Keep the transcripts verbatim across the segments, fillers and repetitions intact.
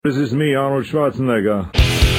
This is me, Arnold Schwarzenegger.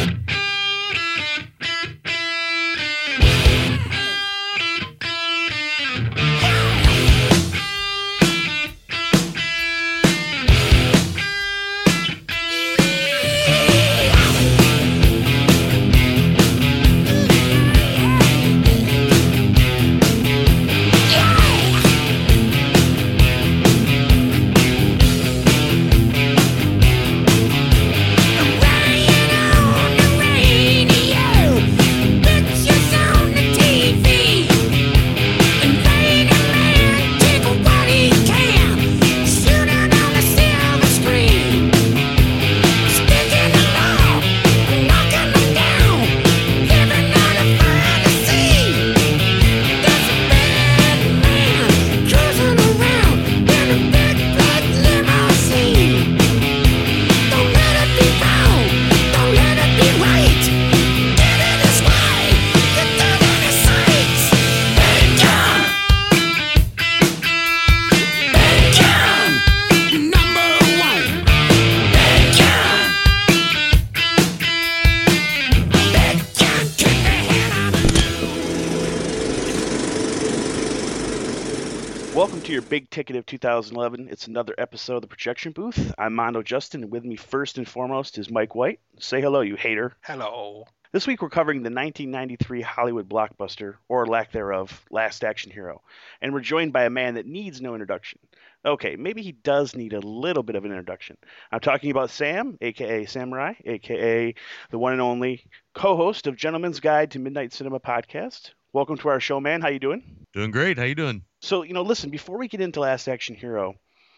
Big Ticket of two thousand eleven. It's another episode of the Projection Booth. I'm Mondo Justin, and with me first and foremost is Mike White. Say hello, you hater. Hello. This week we're covering the nineteen ninety-three Hollywood blockbuster, or lack thereof, Last Action Hero. And we're joined by a man that needs no introduction. Okay, maybe he does need a little bit of an introduction. I'm talking about Sam, a k a. Samurai, a k a the one and only co-host of Gentleman's Guide to Midnight Cinema podcast. Welcome to our show, man. How you doing? Doing great. How you doing? So, you know, listen, before we get into Last Action Hero,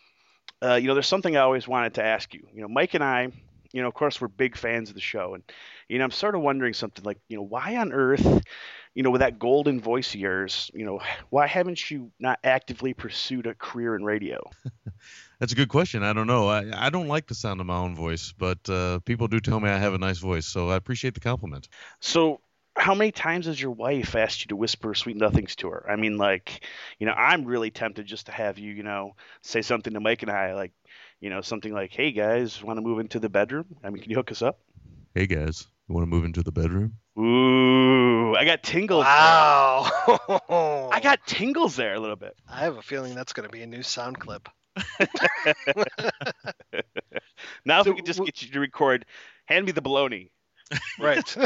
uh, you know, there's something I always wanted to ask you. You know, Mike and I, you know, of course, we're big fans of the show. And, you know, I'm sort of wondering something like, you know, why on earth, you know, with that golden voice of yours, you know, why haven't you not actively pursued a career in radio? That's a good question. I don't know. I, I don't like the sound of my own voice, but uh, people do tell me I have a nice voice. So I appreciate the compliment. So how many times has your wife asked you to whisper sweet nothings to her? I mean, like, you know, I'm really tempted just to have you, you know, say something to Mike and I, like, you know, something like, hey, guys, want to move into the bedroom? I mean, can you hook us up? Hey, guys, you want to move into the bedroom? Ooh, I got tingles. Wow. There. I got tingles there a little bit. I have a feeling that's going to be a new sound clip. Now if So we could just w- get you to record, hand me the baloney. Right.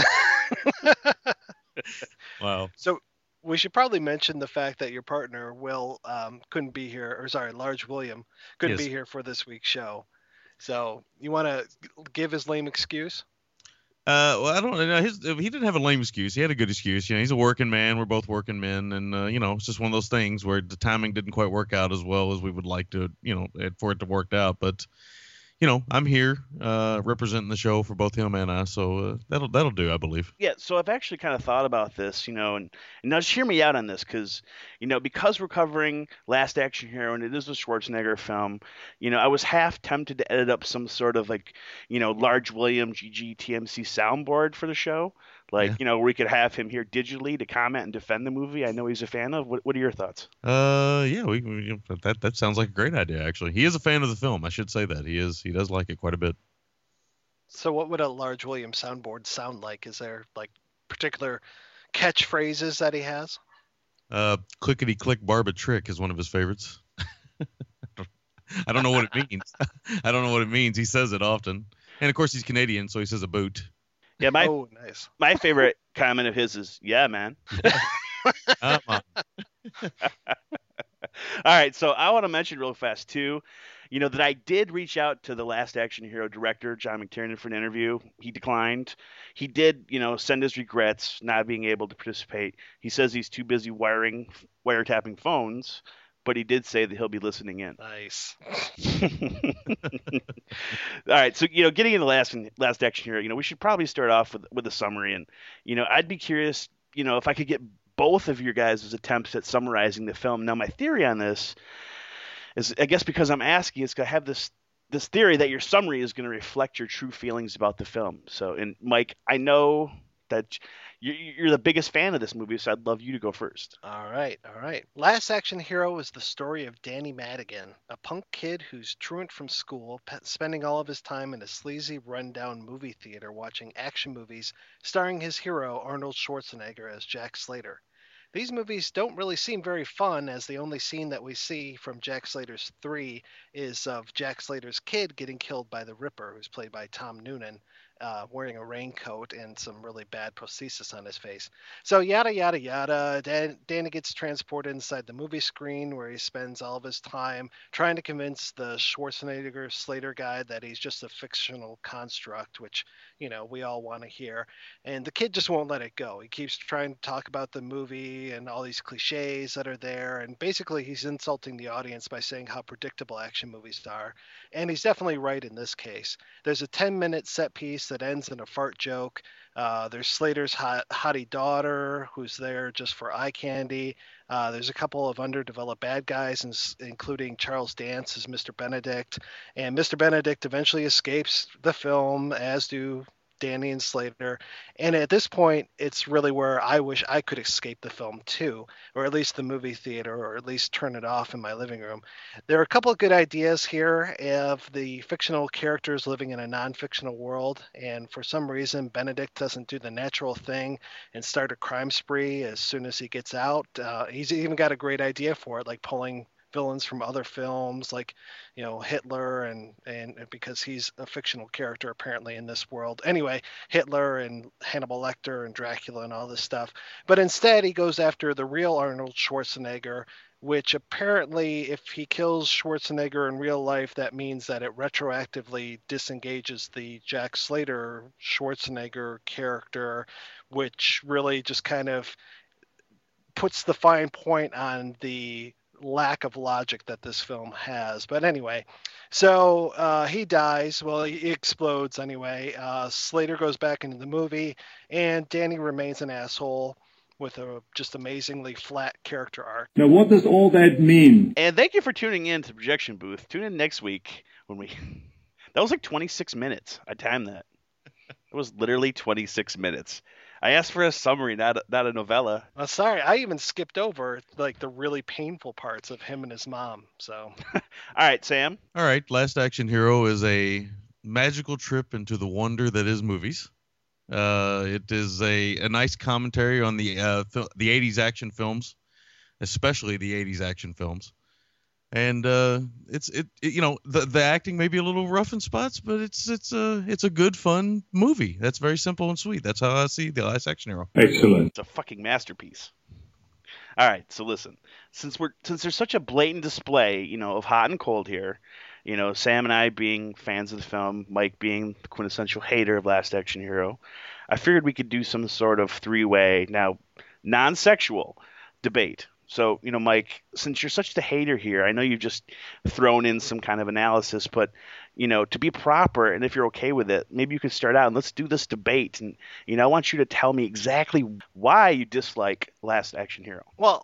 Wow. So we should probably mention the fact that your partner, Will, um, couldn't be here, or sorry, Large William, couldn't Yes. be here for this week's show. So you want to give his lame excuse? Uh, well, I don't know. His, he didn't have a lame excuse. He had a good excuse. You know, he's a working man. We're both working men. And, uh, you know, it's just one of those things where the timing didn't quite work out as well as we would like to, you know, for it to work out. But, you know, I'm here uh, representing the show for both him and I. So uh, that'll that'll do, I believe. Yeah, so I've actually kind of thought about this, you know, and, and now just hear me out on this because, you know, because we're covering Last Action Hero and it is a Schwarzenegger film, you know, I was half tempted to edit up some sort of like, you know, Large William G G T M C soundboard for the show. Like, Yeah. you know, where we could have him here digitally to comment and defend the movie. I know he's a fan of. What, what are your thoughts? Uh, yeah, we, we that that sounds like a great idea. Actually, he is a fan of the film. I should say that he is. He does like it quite a bit. So what would a Large William soundboard sound like? Is there like particular catchphrases that he has? Uh, clickety click barb a trick is one of his favorites. I don't know what it means. I don't know what it means. He says it often, and of course he's Canadian, so he says a boot. Yeah, my Oh, nice. my favorite comment of his is, yeah, man. Um, uh, All right, so I want to mention real fast too, you know, that I did reach out to the Last Action Hero director, John McTiernan, for an interview. He declined. He did, you know, send his regrets not being able to participate. He says he's too busy wiring, wiretapping phones, but he did say that he'll be listening in. Nice. All right, so you know, getting into last last action hero, you know, we should probably start off with with a summary, and you know, I'd be curious, you know, if I could get both of your guys' attempts at summarizing the film. Now, my theory on this is, I guess, because I'm asking, it's gonna have this this theory that your summary is going to reflect your true feelings about the film. So, and Mike, I know that you, you're the biggest fan of this movie, so I'd love you to go first. All right, all right. Last Action Hero is the story of Danny Madigan, a punk kid who's truant from school, pe- spending all of his time in a sleazy, rundown movie theater watching action movies starring his hero, Arnold Schwarzenegger, as Jack Slater. These movies don't really seem very fun, as the only scene that we see from Jack Slater's three is of Jack Slater's kid getting killed by the Ripper, who's played by Tom Noonan, uh, wearing a raincoat and some really bad prosthesis on his face. So yada yada yada. Dan- Danny gets transported inside the movie screen, where he spends all of his time trying to convince the Schwarzenegger Slater guy that he's just a fictional construct, which, you know, we all want to hear. And the kid just won't let it go. He keeps trying to talk about the movie and all these cliches that are there, and basically he's insulting the audience by saying how predictable action movies are. And he's definitely right in this case. There's a ten minute set piece that ends in a fart joke. Uh, there's Slater's hot, hottie daughter, who's there just for eye candy. Uh, there's a couple of underdeveloped bad guys, including Charles Dance as Mister Benedict. And Mister Benedict eventually escapes the film, as do Danny and Slater. And at this point, it's really where I wish I could escape the film too, or at least the movie theater, or at least turn it off in my living room. There are a couple of good ideas here of the fictional characters living in a non-fictional world, and for some reason, Benedict doesn't do the natural thing and start a crime spree as soon as he gets out. Uh, he's even got a great idea for it, like pulling villains from other films, like, you know, Hitler, and and because he's a fictional character apparently in this world. Anyway, Hitler and Hannibal Lecter and Dracula and all this stuff. But instead, he goes after the real Arnold Schwarzenegger, which apparently, if he kills Schwarzenegger in real life, that means that it retroactively disengages the Jack Slater Schwarzenegger character, which really just kind of puts the fine point on the lack of logic that this film has. But anyway, so uh, he dies. Well, he explodes anyway. Uh, Slater goes back into the movie, and Danny remains an asshole with a just amazingly flat character arc. Now, what does all that mean? And thank you for tuning in to the Projection Booth. Tune in next week when we... That was like twenty-six minutes. I timed that. It was literally twenty-six minutes. I asked for a summary, not a, not a novella. Uh, sorry, I even skipped over like the really painful parts of him and his mom. So, all right, Sam. All right, Last Action Hero is a magical trip into the wonder that is movies. Uh, it is a, a nice commentary on the uh, fil- the eighties action films, especially the eighties action films. And uh, it's it, it you know the the acting may be a little rough in spots, but it's it's a it's a good fun movie. That's very simple and sweet. That's how I see the Last Action Hero. Excellent. It's a fucking masterpiece. All right, so listen, since we're since there's such a blatant display, you know, of hot and cold here, you know, Sam and I being fans of the film, Mike being the quintessential hater of Last Action Hero, I figured we could do some sort of three-way, now non-sexual debate. So, you know, Mike, since you're such the hater here, I know you've just thrown in some kind of analysis, but, you know, to be proper, and if you're okay with it, maybe you can start out and let's do this debate. And, you know, I want you to tell me exactly why you dislike Last Action Hero. Well,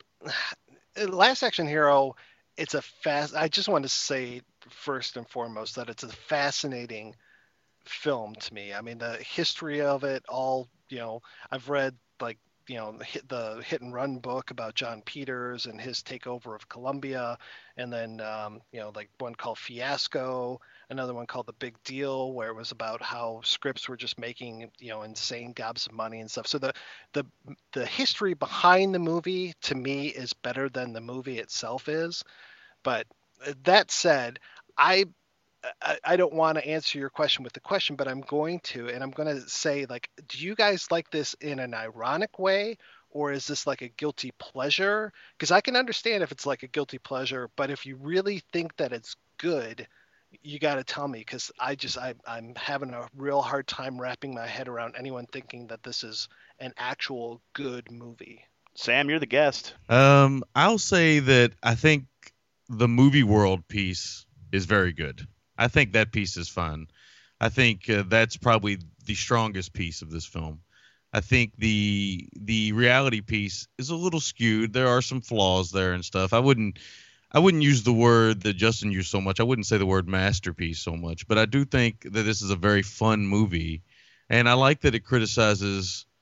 Last Action Hero, it's a fast, I just want to say first and foremost that it's a fascinating film to me. I mean, the history of it all, you know, I've read like, you know, hit the hit and run book about John Peters and his takeover of Columbia, and then um, you know, like one called Fiasco, another one called The Big Deal, where it was about how scripts were just making, you know, insane gobs of money and stuff. So the the the history behind the movie to me is better than the movie itself is. But that said, I I, I don't want to answer your question with the question, but I'm going to, and I'm going to say, like, do you guys like this in an ironic way, or is this like a guilty pleasure? Because I can understand if it's like a guilty pleasure, but if you really think that it's good, you got to tell me, because I just, I, I'm having a real hard time wrapping my head around anyone thinking that this is an actual good movie. Sam, you're the guest. Um, I'll say that I think the movie world piece is very good. I think that piece is fun. I think uh, that's probably the strongest piece of this film. I think the the reality piece is a little skewed. There are some flaws there and stuff. I wouldn't I wouldn't use the word that Justin used so much. I wouldn't say the word masterpiece so much, but I do think that this is a very fun movie, and I like that it criticizes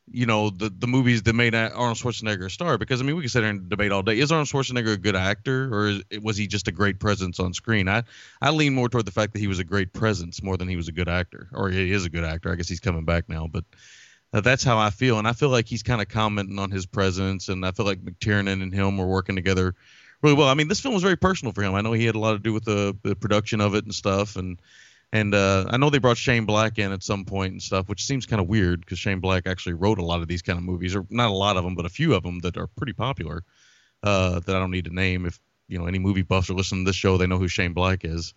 you know, the the movies that made Arnold Schwarzenegger a star. Because I mean, we can sit here and debate all day. Is Arnold Schwarzenegger a good actor, or is, was he just a great presence on screen? I I lean more toward the fact that he was a great presence more than he was a good actor, or he is a good actor. I guess he's coming back now, but uh, that's how I feel, and I feel like he's kind of commenting on his presence, and I feel like McTiernan and him were working together really well. I mean, this film was very personal for him. I know he had a lot to do with the, the production of it and stuff, and and uh, I know they brought Shane Black in at some point and stuff, which seems kind of weird because Shane Black actually wrote a lot of these kind of movies, or not a lot of them, but a few of them that are pretty popular uh, that I don't need to name. If you know any movie buffs are listening to this show, they know who Shane Black is.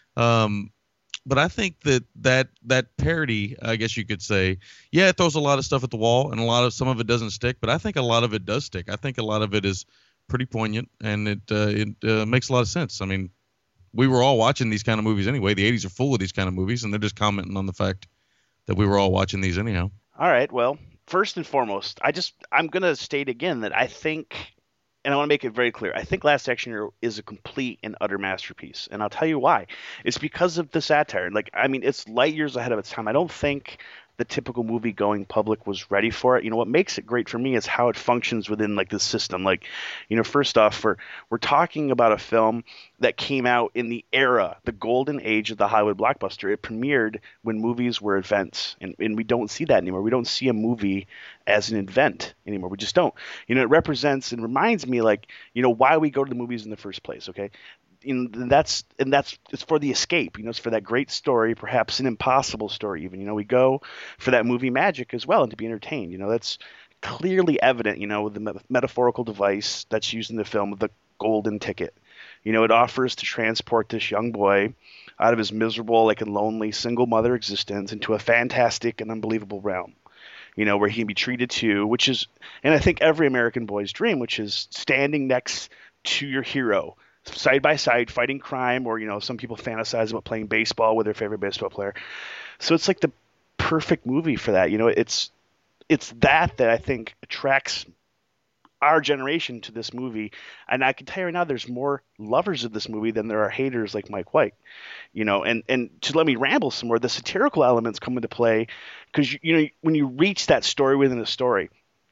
Um, but I think that that that parody, I guess you could say, yeah, it throws a lot of stuff at the wall, and a lot of some of it doesn't stick, but I think a lot of it does stick. I think a lot of it is pretty poignant, and it uh, it uh, makes a lot of sense. I mean, we were all watching these kind of movies anyway. The eighties are full of these kind of movies, and they're just commenting on the fact that we were all watching these anyhow. All right. Well, first and foremost, I just I'm gonna state again that I think, and I want to make it very clear, I think Last Action Hero is a complete and utter masterpiece, and I'll tell you why. It's because of the satire. Like, I mean, it's light years ahead of its time. I don't think the typical movie-going public was ready for it. You know, what makes it great for me is how it functions within like the system. Like, you know, first off, we're we're talking about a film that came out in the era, the golden age of the Hollywood blockbuster. It premiered when movies were events, and, and we don't see that anymore. We don't see a movie as an event anymore. We just don't. You know, it represents and reminds me, like, you know, why we go to the movies in the first place. Okay. And that's and that's it's for the escape, you know, it's for that great story, perhaps an impossible story even. You know, we go for that movie magic as well and to be entertained. You know, that's clearly evident, you know, with the metaphorical device that's used in the film, the golden ticket. You know, it offers to transport this young boy out of his miserable, like, and lonely single mother existence into a fantastic and unbelievable realm. You know, where he can be treated to, which is, and I think every American boy's dream, which is standing next to your hero, side by side, fighting crime, or, you know, some people fantasize about playing baseball with their favorite baseball player. So it's like the perfect movie for that. You know, it's it's that that I think attracts our generation to this movie. And I can tell you right now, there's more lovers of this movie than there are haters like Mike White. You know, and and to let me ramble some more, the satirical elements come into play because, you, you know, when you reach that story within a story,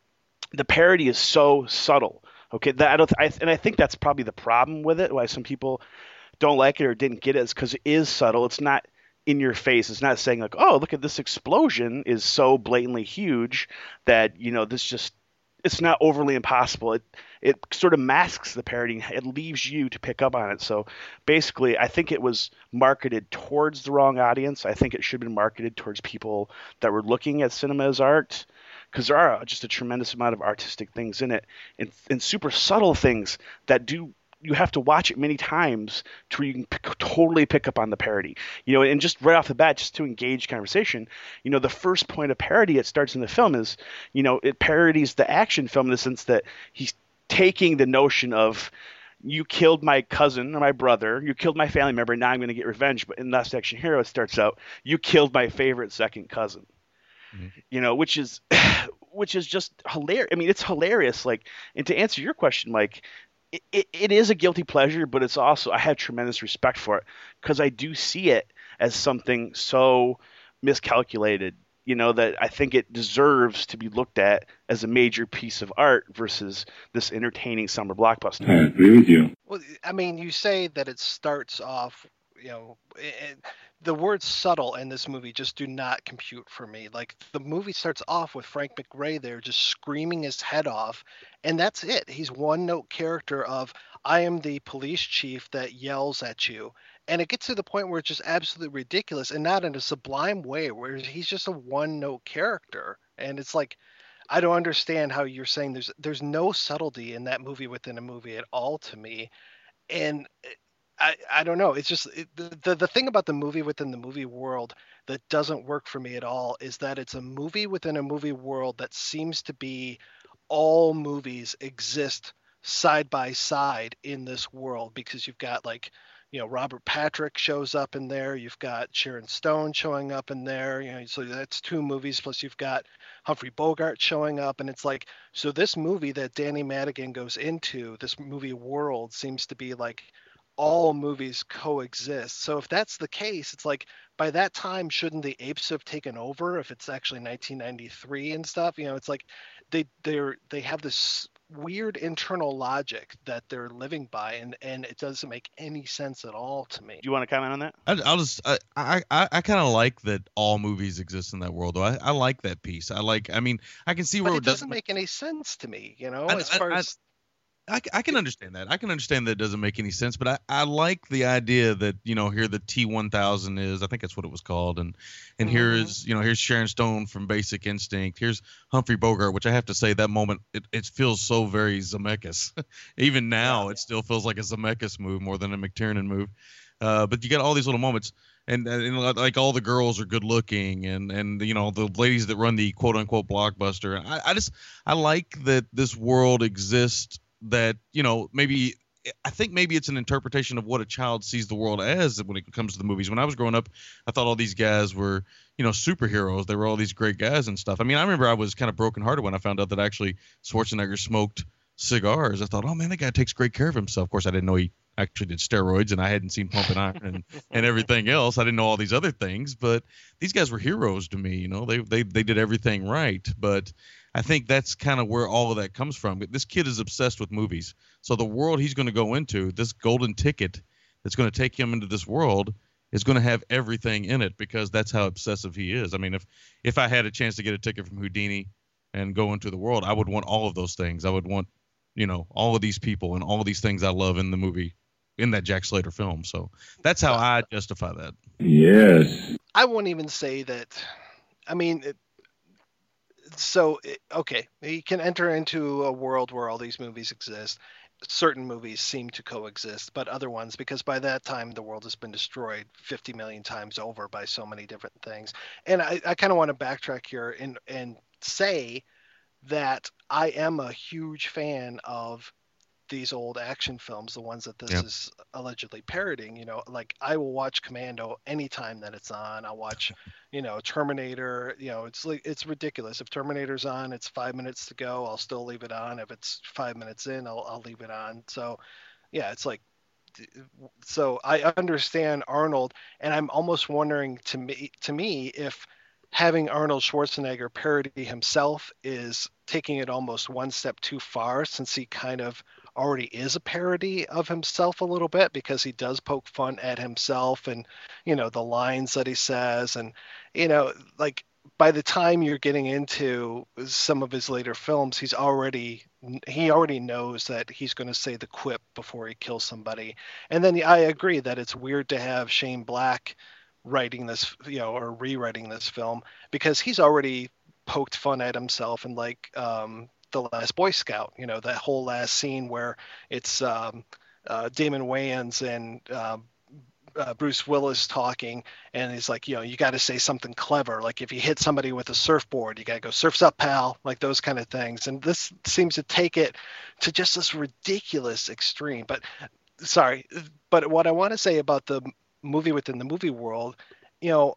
the parody is so subtle. Okay, that I don't, I, and I think that's probably the problem with it. Why some people don't like it or didn't get it is because it is subtle. It's not in your face. It's not saying like, "Oh, look at this explosion is so blatantly huge that, you know, this just it's not overly impossible." It it sort of masks the parody. It leaves you to pick up on it. So basically, I think it was marketed towards the wrong audience. I think it should have been marketed towards people that were looking at cinema as art, because there are just a tremendous amount of artistic things in it, and, and super subtle things that do you have to watch it many times to where you can p- totally pick up on the parody. You know, and just right off the bat, just to engage conversation, you know, the first point of parody it starts in the film is, you know, it parodies the action film in the sense that he's taking the notion of, you killed my cousin or my brother, you killed my family member, now I'm going to get revenge. But in Last Action Hero, it starts out, you killed my favorite second cousin. Mm-hmm. You know, which is which is just hilarious. I mean, it's hilarious. Like, and to answer your question, Mike, it, it, it is a guilty pleasure, but it's also, I have tremendous respect for it because I do see it as something so miscalculated, you know, that I think it deserves to be looked at as a major piece of art versus this entertaining summer blockbuster. I agree with you. Well, I mean, you say that it starts off, you know, it, the words subtle in this movie just do not compute for me. Like, the movie starts off with Frank McRae there just screaming his head off, and that's it. He's one note character of, I am the police chief that yells at you. And it gets to the point where it's just absolutely ridiculous, and not in a sublime way where he's just a one note character. And it's like, I don't understand how you're saying there's there's no subtlety in that movie within a movie at all to me. And I, I don't know. It's just it, the the thing about the movie within the movie world that doesn't work for me at all is that it's a movie within a movie world that seems to be all movies exist side by side in this world, because you've got, like, you know, Robert Patrick shows up in there. You've got Sharon Stone showing up in there. You know, so that's two movies. Plus you've got Humphrey Bogart showing up. And it's like, so this movie that Danny Madigan goes into, this movie world seems to be like all movies coexist. So if that's the case, it's like by that time, shouldn't the apes have taken over if it's actually nineteen ninety-three and stuff? You know, it's like they they're they have this weird internal logic that they're living by, and and it doesn't make any sense at all to me. Do you want to comment on that? I, I'll just I I, I, I kind of like that all movies exist in that world. Though I, I like that piece. I like. I mean, I can see where But it it doesn't make any sense to me. You know, I- as I- far I- as I, I can understand that. I can understand that it doesn't make any sense, but I, I like the idea that, you know, here the T one thousand is, I think that's what it was called. And, and here Mhm. is, you know, here's Sharon Stone from Basic Instinct. Here's Humphrey Bogart, which I have to say that moment, it, it feels so very Zemeckis. Even now, Yeah. it still feels like a Zemeckis move more than a McTiernan move. Uh, but you got all these little moments. And, and like all the girls are good looking, and, and you know the ladies that run the quote unquote blockbuster. I, I just I like that this world exists. That, you know, maybe I think maybe it's an interpretation of what a child sees the world as when it comes to the movies. When I was growing up, I thought all these guys were, you know, superheroes. They were all these great guys and stuff. I mean, I remember I was kind of brokenhearted when I found out that actually Schwarzenegger smoked cigars. I thought, oh man, that guy takes great care of himself. Of course, I didn't know he actually did steroids, and I hadn't seen Pumping Iron and, and everything else. I didn't know all these other things, but these guys were heroes to me. You know, they they they did everything right. But I think that's kind of where all of that comes from. This kid is obsessed with movies. So the world he's going to go into, this golden ticket that's going to take him into this world, is going to have everything in it because that's how obsessive he is. I mean, if if I had a chance to get a ticket from Houdini and go into the world, I would want all of those things. I would want, you know, all of these people and all of these things I love in the movie, in that Jack Slater film. So that's how I justify that. Yes. I won't even say that. I mean, it, so it- okay, he can enter into a world where all these movies exist. Certain movies seem to coexist, but other ones, because by that time the world has been destroyed fifty million times over by so many different things. And I, I kind of want to backtrack here and and say that I am a huge fan of these old action films, the ones that this Yep. is allegedly parroting. You know, like I will watch Commando anytime that it's on. I'll watch, you know, Terminator. You know, it's like it's ridiculous. If Terminator's on, it's five minutes to go. I'll still leave it on. If it's five minutes in, I'll I'll leave it on. So, yeah, it's like. So I understand Arnold, and I'm almost wondering to me to me if having Arnold Schwarzenegger parody himself is taking it almost one step too far, since he kind of already is a parody of himself a little bit, because he does poke fun at himself and, you know, the lines that he says. And, you know, like by the time you're getting into some of his later films, he's already he already knows that he's going to say the quip before he kills somebody. And then I agree that it's weird to have Shane Black writing this, you know, or rewriting this film, because he's already poked fun at himself. And like um The Last Boy Scout, you know, that whole last scene where it's um uh, Damon Wayans and uh, uh, Bruce Willis talking, and he's like, you know, you got to say something clever, like if you hit somebody with a surfboard, you got to go, surf's up, pal, like those kind of things. And this seems to take it to just this ridiculous extreme. But sorry, but what I want to say about the movie within the movie world, you know,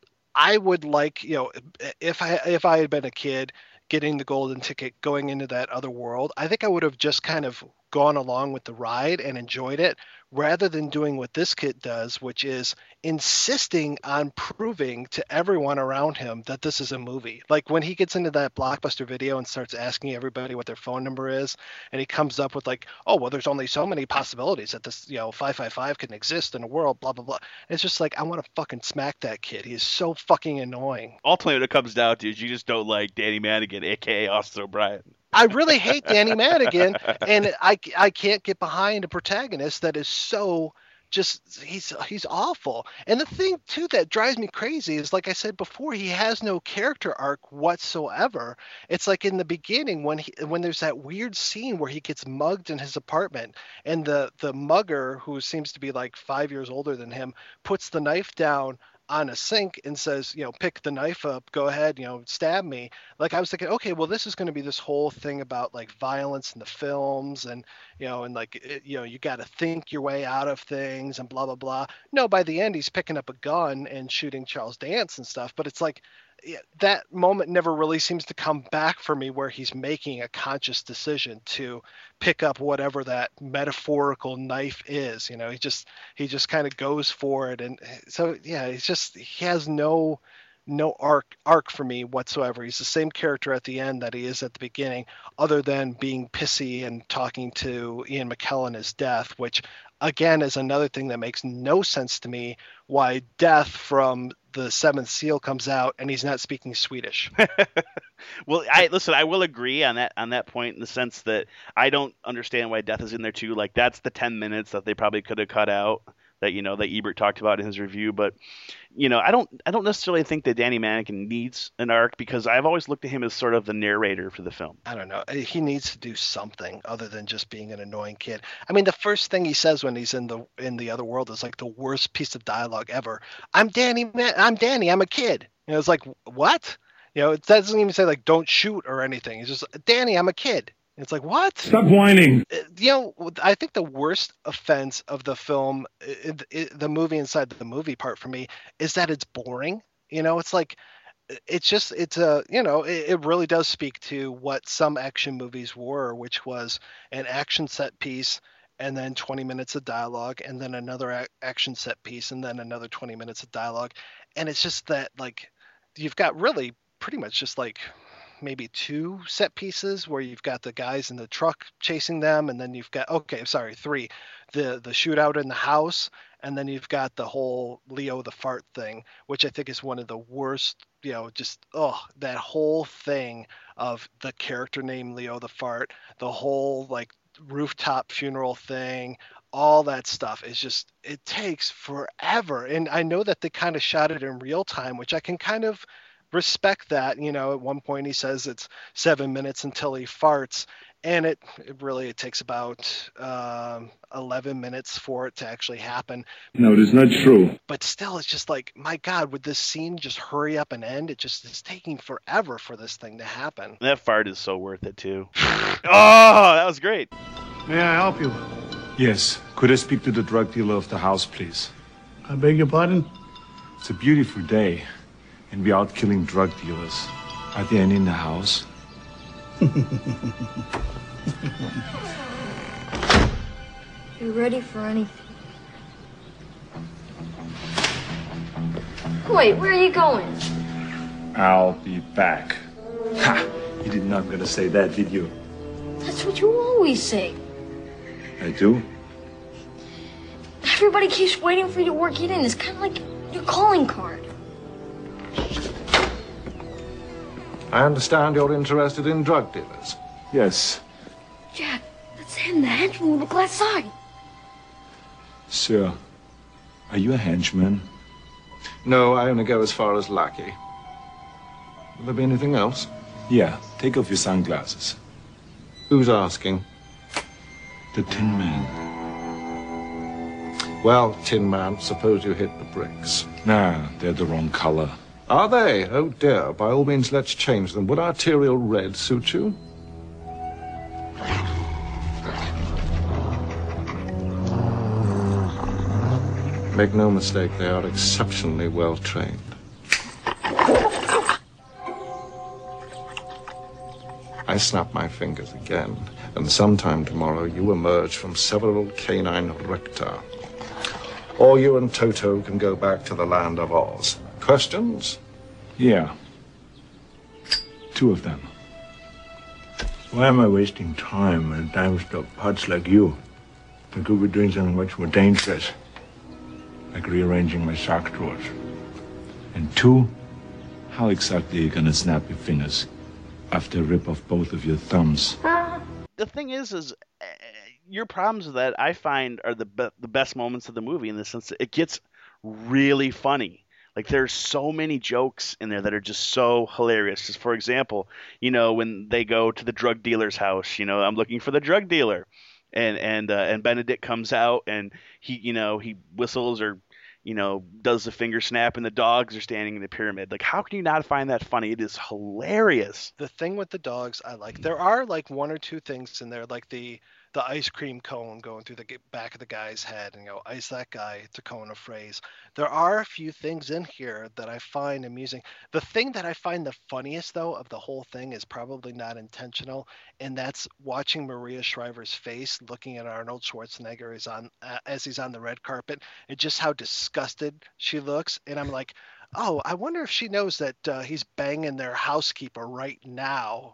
I would like, you know, if I if I had been a kid getting the golden ticket going into that other world, I think I would have just kind of gone along with the ride and enjoyed it, rather than doing what this kid does, which is insisting on proving to everyone around him that this is a movie. Like when he gets into that Blockbuster Video and starts asking everybody what their phone number is, and he comes up with like, oh, well, there's only so many possibilities that this, you know, five five five can exist in a world, blah, blah, blah. It's just like, I want to fucking smack that kid. He is so fucking annoying. Ultimately, what it comes down to is you just don't like Danny Madigan, a k a. Austin O'Brien. I really hate Danny Madigan, and I, I can't get behind a protagonist that is so just he's he's awful. And the thing too that drives me crazy is, like I said before, he has no character arc whatsoever. It's like in the beginning when he when there's that weird scene where he gets mugged in his apartment, and the the mugger, who seems to be like five years older than him, puts the knife down on a sink and says, you know, pick the knife up, go ahead, you know, stab me. Like I was thinking, okay, well, this is going to be this whole thing about like violence in the films, and, you know, and like, it, you know, you got to think your way out of things and blah, blah, blah. No, by the end, he's picking up a gun and shooting Charles Dance and stuff. But it's like, yeah, that moment never really seems to come back for me where he's making a conscious decision to pick up whatever that metaphorical knife is. You know, he just he just kind of goes for it, and so yeah, he's just he has no no arc arc for me whatsoever. He's the same character at the end that he is at the beginning, other than being pissy and talking to Ian McKellen as Death, which again is another thing that makes no sense to me. Why Death from the Seventh Seal comes out and he's not speaking Swedish. Well, I listen. I will agree on that on that point in the sense that I don't understand why Death is in there too. Like that's the ten minutes that they probably could have cut out. That you know that Ebert talked about in his review, but you know I don't I don't necessarily think that Danny Mannigan needs an arc because I've always looked at him as sort of the narrator for the film. I don't know. He needs to do something other than just being an annoying kid. I mean, the first thing he says when he's in the in the other world is like the worst piece of dialogue ever. I'm Danny. Man, I'm Danny. I'm a kid. You know, it's like what? You know, it doesn't even say like don't shoot or anything. It's just Danny. I'm a kid. It's like, what? Stop whining. You know, I think the worst offense of the film, it, it, the movie inside the movie part for me, is that it's boring. You know, it's like, it's just, it's a, you know, it, it really does speak to what some action movies were, which was an action set piece and then twenty minutes of dialogue and then another a- action set piece and then another twenty minutes of dialogue. And it's just that, like, you've got really pretty much just like, maybe two set pieces where you've got the guys in the truck chasing them, and then you've got okay, sorry, three, the the shootout in the house, and then you've got the whole Leo the fart thing, which I think is one of the worst. You know, just oh, that whole thing of the character named Leo the fart, the whole like rooftop funeral thing, all that stuff is just it takes forever. And I know that they kind of shot it in real time, which I can kind of respect that. You know, at one point he says it's seven minutes until he farts, and it, it really it takes about um, eleven minutes for it to actually happen. No, it is not true. But still, it's just like, my God, would this scene just hurry up and end? It just is taking forever for this thing to happen. That fart is so worth it too. Oh, that was great. May I help you? Yes. Could I speak to the drug dealer of the house, please? I beg your pardon? It's a beautiful day, and we're out killing drug dealers. Are there any in the house? You ready for anything? Wait, where are you going? I'll be back. Ha! You did not gonna say that, did you? That's what you always say. I do? Everybody keeps waiting for you to work it in. It's kind of like your calling card. I understand you're interested in drug dealers. Yes. Jack, that's him, the henchman with the glass eye. Sir, are you a henchman? No, I only go as far as lackey. Will there be anything else? Yeah, take off your sunglasses. Who's asking? The Tin Man. Well, Tin Man, suppose you hit the bricks. Nah, they're the wrong color. Are they? Oh dear. By all means, let's change them. Would arterial red suit you? Make no mistake, they are exceptionally well trained. I snap my fingers again, and sometime tomorrow you emerge from several canine recta. Or you and Toto can go back to the land of Oz. Questions? Yeah. Two of them. Why am I wasting time on dime-stock pots like you? I could be doing something much more dangerous, like rearranging my sock drawers. And two, how exactly are you gonna snap your fingers after I rip off both of your thumbs? The thing is, is uh, your problems with that I find are the be- the best moments of the movie in the sense that it gets really funny. Like there's so many jokes in there that are just so hilarious. Just for example, you know, when they go to the drug dealer's house, you know, I'm looking for the drug dealer, and and uh, and Benedict comes out and he, you know, he whistles or, you know, does the finger snap and the dogs are standing in the pyramid. Like, how can you not find that funny? It is hilarious. The thing with the dogs, I like. There are like one or two things in there, like the the ice cream cone going through the g- back of the guy's head and go, ice that guy, it's a cone of phrase. There are a few things in here that I find amusing. The thing that I find the funniest, though, of the whole thing is probably not intentional, and that's watching Maria Shriver's face looking at Arnold Schwarzenegger as, on, uh, as he's on the red carpet, and just how disgusted she looks. And I'm like, oh, I wonder if she knows that uh, he's banging their housekeeper right now.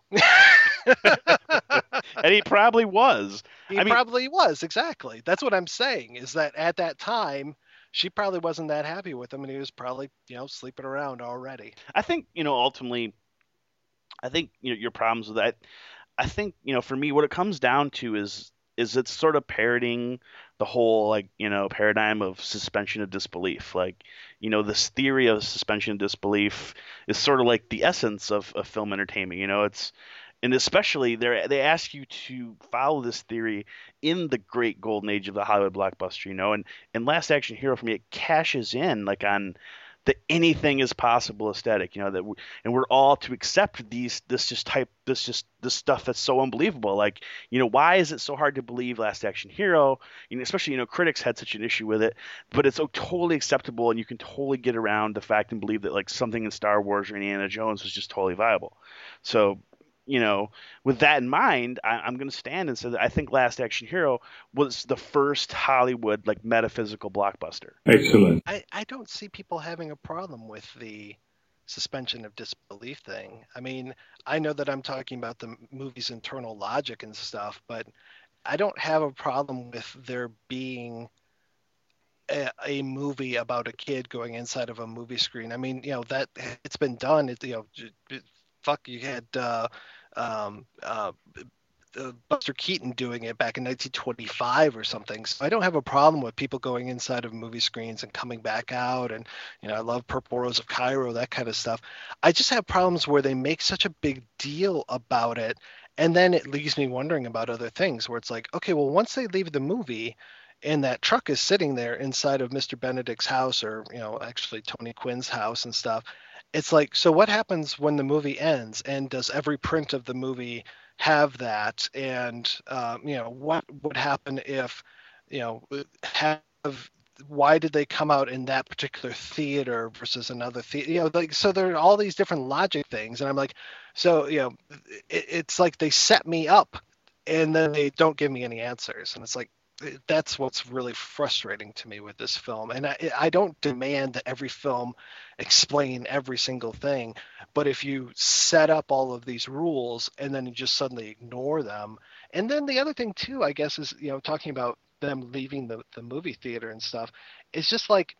And he probably was. He I mean, probably was, exactly. That's what I'm saying, is that at that time, she probably wasn't that happy with him, and he was probably, you know, sleeping around already. I think, you know, ultimately, I think, you know, your problems with that, I think, you know, for me, what it comes down to is, is it's sort of parroting the whole, like, you know, paradigm of suspension of disbelief. Like, you know, this theory of suspension of disbelief is sort of like the essence of, of film entertainment. You know, it's, and especially they they ask you to follow this theory in the great golden age of the Hollywood blockbuster, you know, and, and Last Action Hero for me, it cashes in like on the anything is possible aesthetic, you know, that we, and we're all to accept these, this just type, this just, this stuff that's so unbelievable. Like, you know, why is it so hard to believe Last Action Hero? You know, especially, you know, critics had such an issue with it, but it's so totally acceptable, and you can totally get around the fact and believe that like something in Star Wars or Indiana Jones was just totally viable. So, you know, with that in mind, I, I'm going to stand and say that I think Last Action Hero was the first Hollywood like metaphysical blockbuster. Excellent. I, I don't see people having a problem with the suspension of disbelief thing. I mean, I know that I'm talking about the movie's internal logic and stuff, but I don't have a problem with there being a, a movie about a kid going inside of a movie screen. I mean, you know, that it's been done. It, you know, it, fuck, you had uh, um, uh, uh, Buster Keaton doing it back in nineteen twenty-five or something. So I don't have a problem with people going inside of movie screens and coming back out. And, you know, I love Purple Rose of Cairo, that kind of stuff. I just have problems where they make such a big deal about it. And then it leaves me wondering about other things where it's like, okay, well, once they leave the movie and that truck is sitting there inside of Mister Benedict's house, or, you know, actually Tony Quinn's house and stuff, it's like, so what happens when the movie ends, and does every print of the movie have that? And um, you know, what would happen if, you know, have, why did they come out in that particular theater versus another theater? You know, like, so there are all these different logic things, and I'm like, so, you know, it, it's like they set me up and then they don't give me any answers, and it's like, that's what's really frustrating to me with this film. And I, I don't demand that every film explain every single thing, but if you set up all of these rules and then you just suddenly ignore them. And then the other thing too, I guess, is, you know, talking about them leaving the, the movie theater and stuff, it's just like,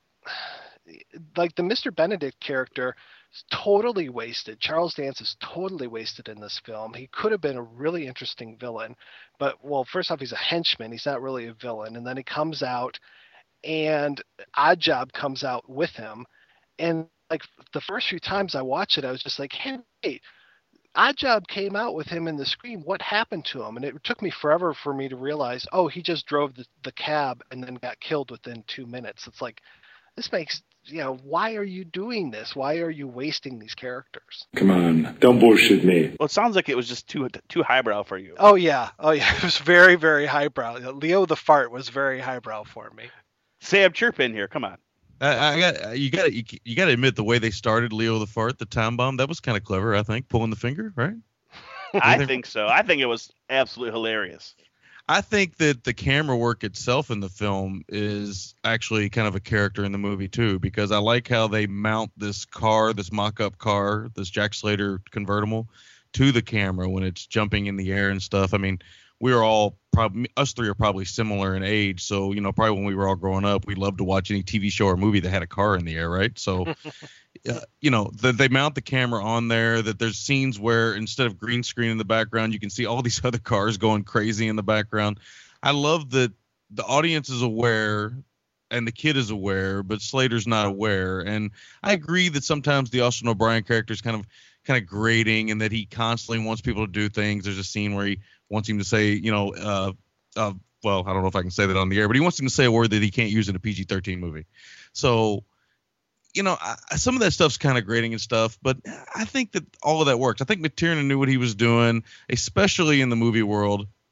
like the Mister Benedict character is totally wasted. Charles Dance is totally wasted in this film. He could have been a really interesting villain, but, well, first off, he's a henchman. He's not really a villain. And then he comes out, and Oddjob comes out with him. And like the first few times I watched it, I was just like, hey, hey, Oddjob came out with him in the screen. What happened to him? And it took me forever for me to realize, oh, he just drove the, the cab and then got killed within two minutes. It's like, this makes, you know, why are you doing this? Why are you wasting these characters? Come on, don't bullshit me. Well, it sounds like it was just too too highbrow for you. Oh yeah, oh yeah, it was very, very highbrow. Leo the Fart was very highbrow for me. Sam Chirp in here, come on. I, I got you. Got you, you got to admit the way they started Leo the Fart, the time bomb, that was kind of clever. I think pulling the finger, right? I think so. I think it was absolutely hilarious. I think that the camera work itself in the film is actually kind of a character in the movie too, because I like how they mount this car, this mock-up car, this Jack Slater convertible, to the camera when it's jumping in the air and stuff. I mean, we are all probably, us three are probably similar in age, so, you know, probably when we were all growing up, we loved to watch any T V show or movie that had a car in the air, right? So, uh, you know, the, they mount the camera on there, that there's scenes where instead of green screen in the background, you can see all these other cars going crazy in the background. I love that the audience is aware and the kid is aware, but Slater's not aware. And I agree that sometimes the Austin O'Brien character is kind of kind of grating, and that he constantly wants people to do things. There's a scene where he wants him to say, you know, uh, uh, well, I don't know if I can say that on the air, but he wants him to say a word that he can't use in a P G thirteen movie. So, you know, I, some of that stuff's kind of grating and stuff, but I think that all of that works. I think McTiernan knew what he was doing, especially in the movie world.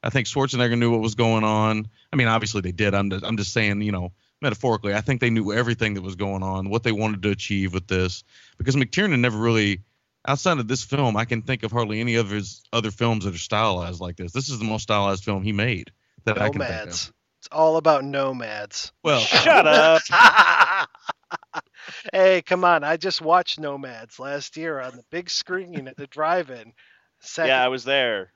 I think Schwarzenegger knew what was going on. I mean, obviously they did. I'm just, I'm just saying, you know, metaphorically, I think they knew everything that was going on, what they wanted to achieve with this, because McTiernan never really, outside of this film, I can think of hardly any of his other films that are stylized like this. This is the most stylized film he made that I can think Nomads. of. It's all about nomads. Well, Shut up. Hey, come on. I just watched Nomads last year on the big screen at the drive-in. Second, Yeah, I was there.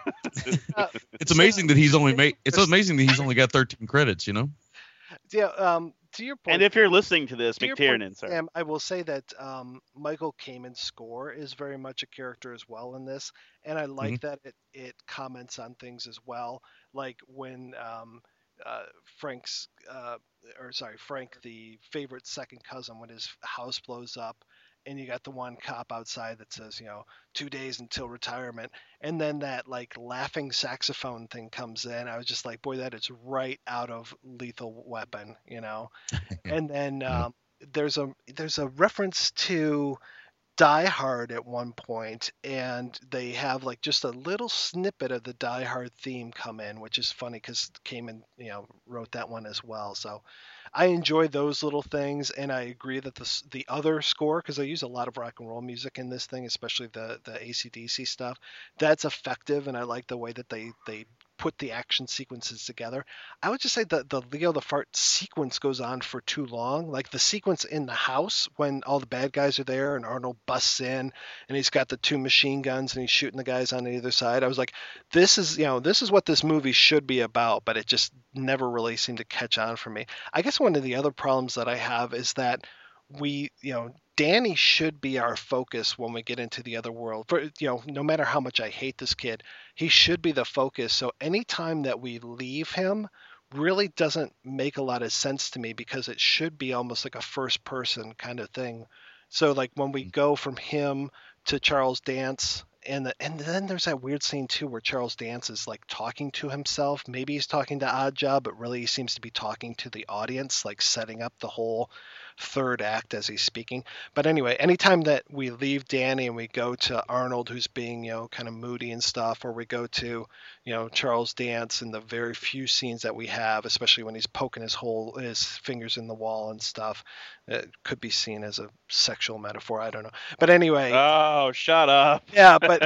uh, it's amazing that he's only made. It's amazing that he's only got thirteen credits. You know. yeah, um, to your point. And if you're listening to this, to your point, McTiernan, sorry. Sam, I will say that um, Michael Kamen's score is very much a character as well in this, and I like Mm-hmm. that it, it comments on things as well, like when um, uh, Frank's, uh, or sorry, Frank, the favorite second cousin, when his house blows up, and you got the one cop outside that says, you know, two days until retirement, and then that like laughing saxophone thing comes in. I was just like, boy, that is right out of Lethal Weapon, you know. And then um, there's a there's a reference to Die Hard at one point, and they have like just a little snippet of the Die Hard theme come in, which is funny because Kamen, you know, wrote that one as well. So I enjoy those little things, and I agree that the s- the other score, because I use a lot of rock and roll music in this thing, especially the the A C D C stuff, that's effective, and I like the way that they they put the action sequences together. I would just say that the Leo the Fart sequence goes on for too long. Like the sequence in the house when all the bad guys are there and Arnold busts in and he's got the two machine guns and he's shooting the guys on either side. I was like, this is, you know, this is what this movie should be about, but it just never really seemed to catch on for me. I guess one of the other problems that I have is that we, you know, Danny should be our focus when we get into the other world. For, you know, no matter how much I hate this kid, he should be the focus. So anytime that we leave him really doesn't make a lot of sense to me, because it should be almost like a first person kind of thing. So like when we go from him to Charles Dance, and the, and then there's that weird scene too where Charles Dance is like talking to himself. Maybe he's talking to Oddjob, but really he seems to be talking to the audience, like setting up the whole third act as he's speaking. But anyway, anytime that we leave Danny and we go to Arnold, who's being, you know, kind of moody and stuff, or we go to, you know, Charles Dance in the very few scenes that we have, especially when he's poking his hole, his fingers in the wall and stuff, it could be seen as a sexual metaphor. I don't know. But anyway, Oh, shut up. yeah, but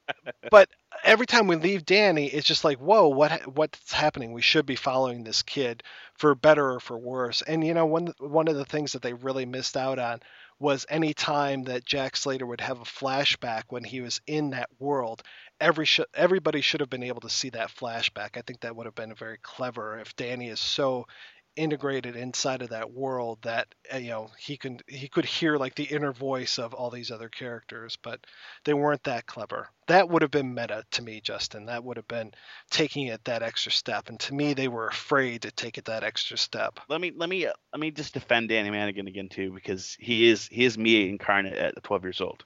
but every time we leave Danny, it's just like, whoa, what what's happening? We should be following this kid for better or for worse. And you know, one one of the things that they really missed out on was any time that Jack Slater would have a flashback when he was in that world. Every sh- everybody should have been able to see that flashback. I think that would have been very clever if Danny is so integrated inside of that world that uh, you know he can he could hear like the inner voice of all these other characters, but they weren't that clever. That would have been meta to me, Justin. That would have been taking it that extra step, and to me they were afraid to take it that extra step. Let me let me uh, let me just defend Danny Manigan again too, because he is he is me incarnate at twelve years old.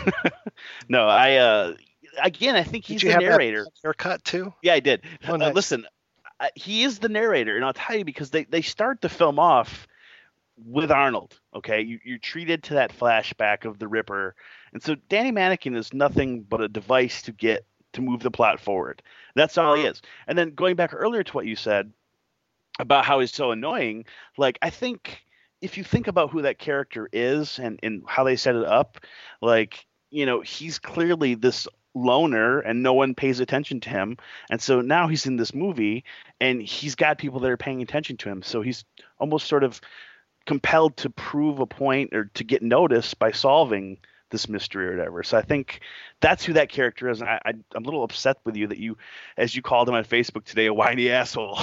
No, I uh again I think he's Did you the have narrator. that haircut too? Yeah, I did. Oh, Uh, nice. listen, I, he is the narrator, and I'll tell you because they, they start the film off with Arnold. Okay, you, you're treated to that flashback of the Ripper, and so Danny Manigan is nothing but a device to get to move the plot forward. That's all he is. And then going back earlier to what you said about how he's so annoying, like I think if you think about who that character is and, and how they set it up, like, you know, he's clearly this loner and no one pays attention to him. And so now he's in this movie and he's got people that are paying attention to him. So he's almost sort of compelled to prove a point or to get noticed by solving this mystery or whatever. So I think that's who that character is. And I, I, I'm a little upset with you that you, as you called him on Facebook today, a whiny asshole.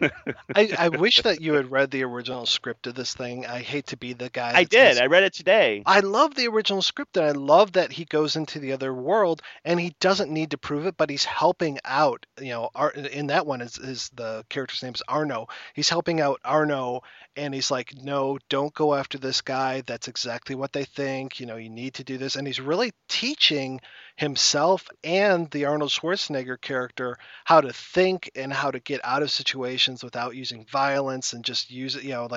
I, I wish that you had read the original script of this thing. I hate to be the guy. I that did. says- I read it today. I love the original script, and I love that he goes into the other world and he doesn't need to prove it, but he's helping out. You know, Ar- in that one is, is the character's name is Arno. He's helping out Arno, and he's like, no, don't go after this guy. That's exactly what they think. You know, you need to do this, and he's really teaching himself and the Arnold Schwarzenegger character how to think and how to get out of situations without using violence and just use it, you know, like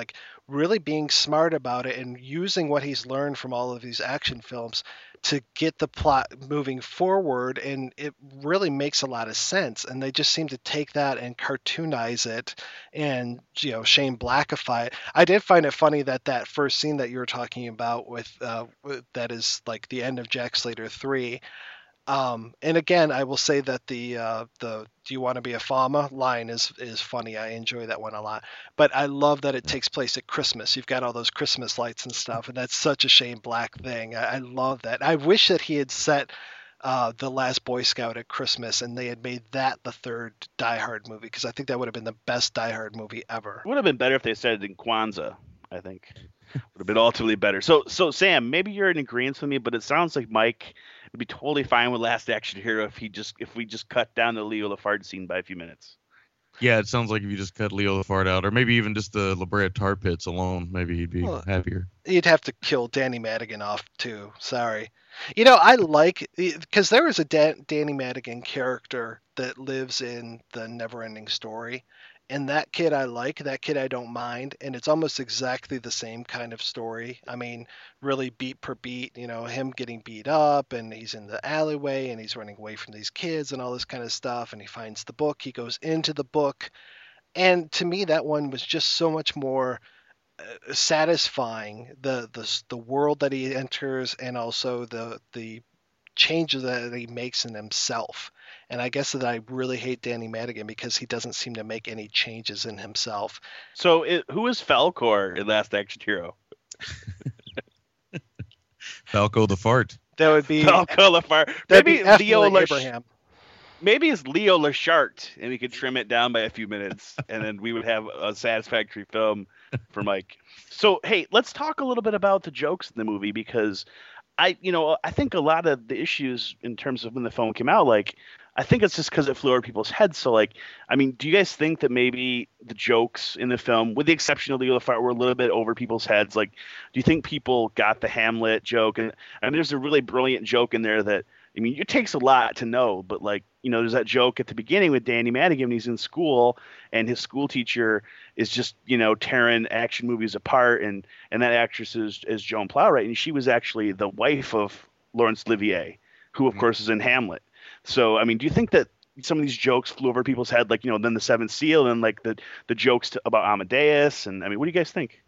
really being smart about it and using what he's learned from all of these action films to get the plot moving forward, and it really makes a lot of sense. And they just seem to take that and cartoonize it and, you know, Shane Blackify it. I did find it funny that that first scene that you were talking about with, uh, with that is like the end of Jack Slater three. Um, and again, I will say that the uh, the "Do you want to be a farmer?" line is is funny. I enjoy that one a lot. But I love that it takes place at Christmas. You've got all those Christmas lights and stuff, and that's such a Shane Black thing. I, I love that. I wish that he had set uh, The Last Boy Scout at Christmas, and they had made that the third Die Hard movie, because I think that would have been the best Die Hard movie ever. It would have been better if they said it in Kwanzaa, I think. Would have been ultimately better. So, so Sam, maybe you're in agreement with me, but it sounds like Mike would be totally fine with Last Action Hero if he just if we just cut down the Leo LaFard scene by a few minutes. Yeah, it sounds like if you just cut Leo LaFard out, or maybe even just the La Brea Tar Pits alone, maybe he'd be Well, happier. You'd have to kill Danny Madigan off too. Sorry. You know, I like, because there was a Dan, Danny Madigan character that lives in the Neverending Story, and that kid I like, that kid I don't mind, and it's almost exactly the same kind of story. I mean, really beat per beat, you know, him getting beat up, and he's in the alleyway, and he's running away from these kids and all this kind of stuff, and he finds the book, he goes into the book, and to me that one was just so much more uh, satisfying, the the the world that he enters, and also the the changes that he makes in himself. And I guess that I really hate Danny Madigan because he doesn't seem to make any changes in himself. So, it, who is Falcor in Last Action Hero? Falco the Fart. That would be Falco LaFard. that'd Maybe be F. Leo Murray Lash- Abraham. Maybe it's Leo Lashart, and we could trim it down by a few minutes, and then we would have a satisfactory film for Mike. So, hey, let's talk a little bit about the jokes in the movie, because I, you know, I think a lot of the issues in terms of when the film came out, like, I think it's just because it flew over people's heads. So, like, I mean, do you guys think that maybe the jokes in the film, with the exception of Leo LaFart, were a little bit over people's heads? Like, do you think people got the Hamlet joke? And, and there's a really brilliant joke in there that, I mean, it takes a lot to know, but, like, you know, there's that joke at the beginning with Danny Madigan when he's in school and his school teacher is just, you know, tearing action movies apart, and and that actress is, is Joan Plowright, and she was actually the wife of Laurence Olivier, who of course is in Hamlet. So, I mean, do you think that some of these jokes flew over people's head, like, you know, then the Seventh Seal and like the the jokes to, about Amadeus, and I mean, what do you guys think?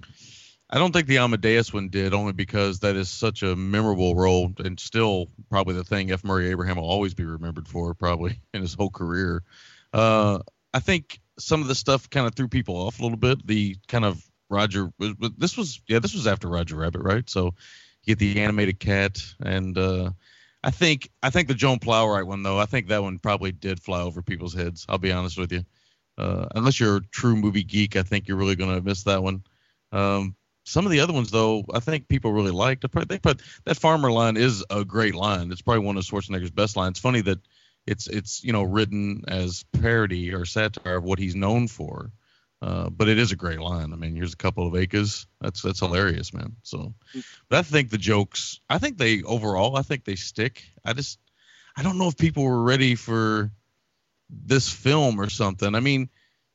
I don't think the Amadeus one did, only because that is such a memorable role, and still probably the thing F. Murray Abraham will always be remembered for, probably in his whole career. Uh, I think some of the stuff kind of threw people off a little bit. The kind of Roger, this was yeah, this was after Roger Rabbit, right? So you get the animated cat, and uh, I think I think the Joan Plowright one though, I think that one probably did fly over people's heads. I'll be honest with you. Uh, unless you're a true movie geek, I think you're really going to miss that one. Um, Some of the other ones, though, I think people really liked. They put that farmer line is a great line. It's probably one of Schwarzenegger's best lines. It's funny that it's it's you know written as parody or satire of what he's known for, uh, but it is a great line. I mean, here's a couple of acres. That's that's hilarious, man. So, but I think the jokes, I think they overall, I think they stick. I just I don't know if people were ready for this film or something. I mean.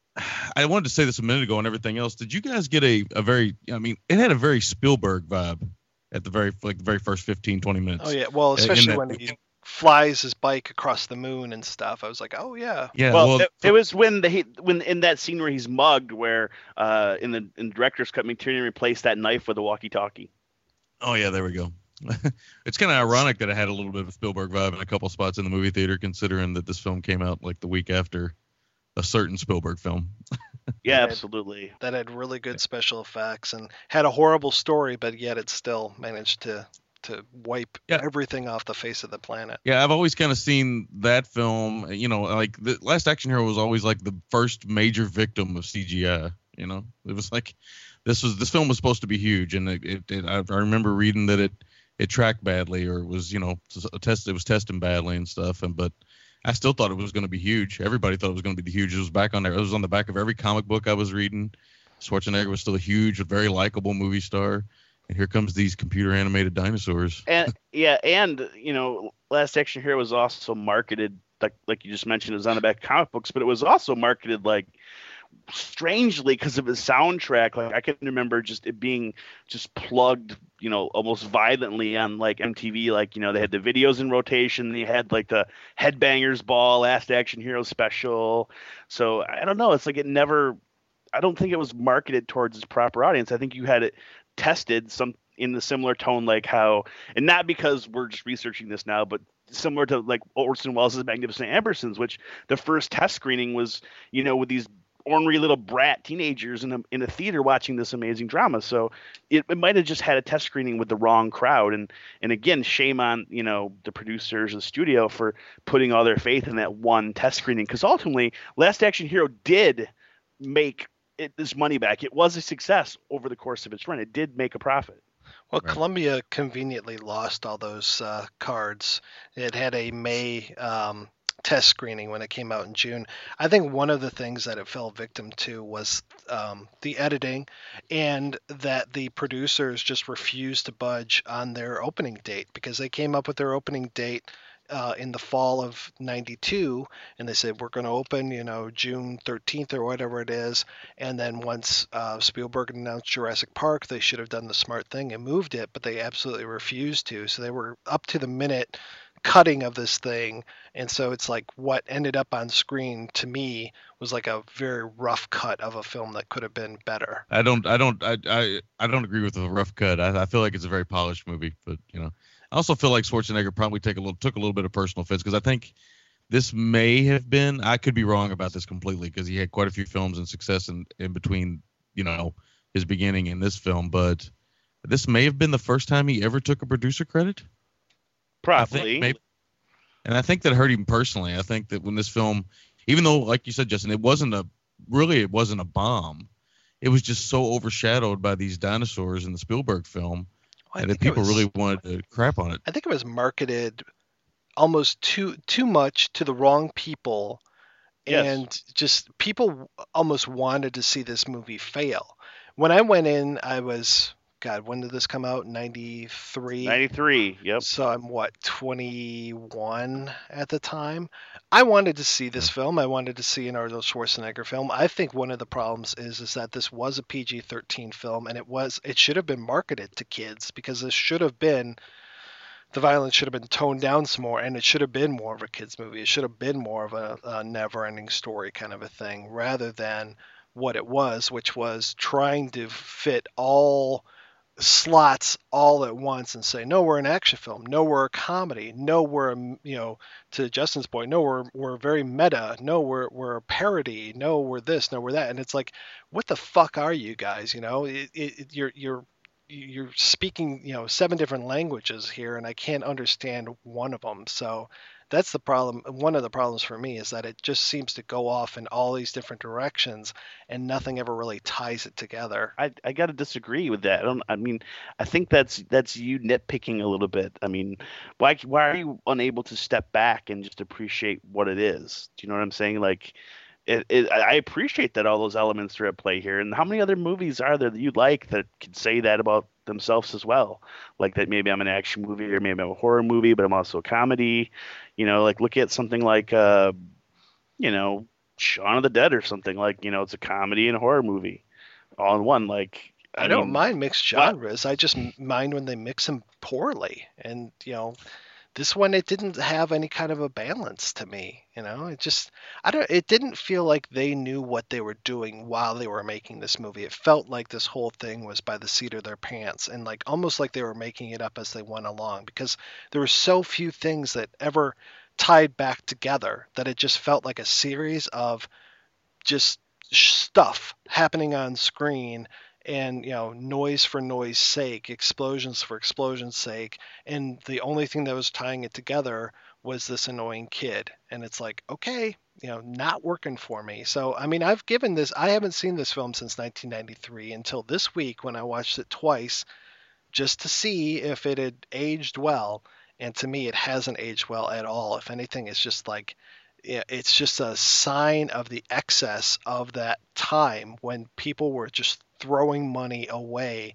I wanted to say this a minute ago and everything else. Did you guys get a, a very, I mean, it had a very Spielberg vibe at the very, like the very first fifteen, twenty minutes. Oh, yeah. Well, especially that, when he flies his bike across the moon and stuff. I was like, oh, yeah. Yeah. Well, Well, it, it was when the he, when in that scene where he's mugged, where uh, in the in director's cut, McTiernan replaced that knife with a walkie-talkie. oh, yeah, there we go. It's kind of ironic that it had a little bit of a Spielberg vibe in a couple spots in the movie theater, considering that this film came out like the week after a certain Spielberg film. Yeah, Right. absolutely. That had really good special effects and had a horrible story, but yet it still managed to to wipe Yeah. everything off the face of the planet. Yeah, I've always kind of seen that film, you know, like the Last Action Hero was always like the first major victim of C G I, you know. It was like this was this film was supposed to be huge, and it, it, it I I remember reading that it it tracked badly, or it was, you know, test it was testing badly and stuff, and but I still thought it was going to be huge. Everybody thought it was going to be huge. It was back on there. It was on the back of every comic book I was reading. Schwarzenegger was still a huge, very likable movie star. And here comes these computer animated dinosaurs. And yeah, and you know, Last Action Hero was also marketed like like you just mentioned, it was on the back of comic books, but it was also marketed like strangely, because of his soundtrack, like I can remember just it being just plugged, you know, almost violently on like M T V. Like, you know, they had the videos in rotation. They had like the Headbangers Ball, Last Action Hero special. So I don't know. It's like it never. I don't think it was marketed towards its proper audience. I think you had it tested some in the similar tone, like how, and not because we're just researching this now, but similar to like Orson Welles' Magnificent Ambersons, which the first test screening was, you know, with these ornery little brat teenagers in a in a theater watching this amazing drama. So it, it might have just had a test screening with the wrong crowd. And and again, shame on, you know, the producers of the studio for putting all their faith in that one test screening, because ultimately Last Action Hero did make it this money back. It was a success over the course of its run. It did make a profit. Well, Right. Columbia conveniently lost all those uh, cards. It had a May um, test screening when it came out in June. I think one of the things that it fell victim to was um, the editing, and that the producers just refused to budge on their opening date, because they came up with their opening date uh, in the fall of ninety-two, and they said, we're going to open, you know, June thirteenth or whatever it is. And then once uh, Spielberg announced Jurassic Park, they should have done the smart thing and moved it, but they absolutely refused to. So they were up to the minute cutting of this thing. And so it's like what ended up on screen to me was like a very rough cut of a film that could have been better. I don't, I don't, I, I, I don't agree with the rough cut. I, I feel like it's a very polished movie, but you know, I also feel like Schwarzenegger probably take a little, took a little bit of personal offense, because I think this may have been, I could be wrong about this completely, because he had quite a few films and success in, in between, you know, his beginning and this film, but this may have been the first time he ever took a producer credit. I think Probably. maybe, and I think that hurt him personally. I think that when this film, even though, like you said, Justin, it wasn't a, really, it wasn't a bomb. It was just so overshadowed by these dinosaurs in the Spielberg film, I and that think it people was- really wanted to crap on it. I think it was marketed almost too too much to the wrong people, Yes. and just people almost wanted to see this movie fail. When I went in, I was, God, when did this come out? ninety-three. ninety-three. Yep. So I'm what, twenty-one at the time. I wanted to see this film. I wanted to see an Arnold Schwarzenegger film. I think one of the problems is is that this was a P G thirteen film, and it was it should have been marketed to kids, because this should have been, the violence should have been toned down some more, and it should have been more of a kids movie. It should have been more of a, a never-ending story kind of a thing, rather than what it was, which was trying to fit all slots all at once and say, no, we're an action film, no, we're a comedy, no, we're a, you know, to Justin's point, no, we're we're very meta, no, we're we're a parody, no, we're this, no, we're that. And it's like, what the fuck are you guys? You know, it, it, you're you're you're speaking, you know, seven different languages here, and I can't understand one of them. So that's the problem. One of the problems for me is that it just seems to go off in all these different directions, and nothing ever really ties it together. I, I got to disagree with that. I don't. I mean, I think that's that's you nitpicking a little bit. I mean, why why are you unable to step back and just appreciate what it is? Do you know what I'm saying? Like, it, it, I appreciate that all those elements are at play here. And how many other movies are there that you like that could say that about themselves as well? Like that maybe I'm an action movie, or maybe I'm a horror movie, but I'm also a comedy. You know, like look at something like, uh, you know, Shaun of the Dead or something. Like, you know, it's a comedy and a horror movie all in one. Like, I, I don't mean, mind mixed what- genres. I just m- mind when they mix them poorly. And, you know, this one, it didn't have any kind of a balance to me. You know, it just, I don't, it didn't feel like they knew what they were doing while they were making this movie. It felt like this whole thing was by the seat of their pants, and like almost like they were making it up as they went along, because there were so few things that ever tied back together that it just felt like a series of just stuff happening on screen, and, you know, noise for noise sake, explosions for explosion's sake, and the only thing that was tying it together was this annoying kid. And it's like, okay, you know, not working for me. So I mean, I've given this, I haven't seen this film since nineteen ninety-three until this week when I watched it twice just to see if it had aged well, and to me it hasn't aged well at all. If anything, it's just like, yeah, it's just a sign of the excess of that time when people were just throwing money away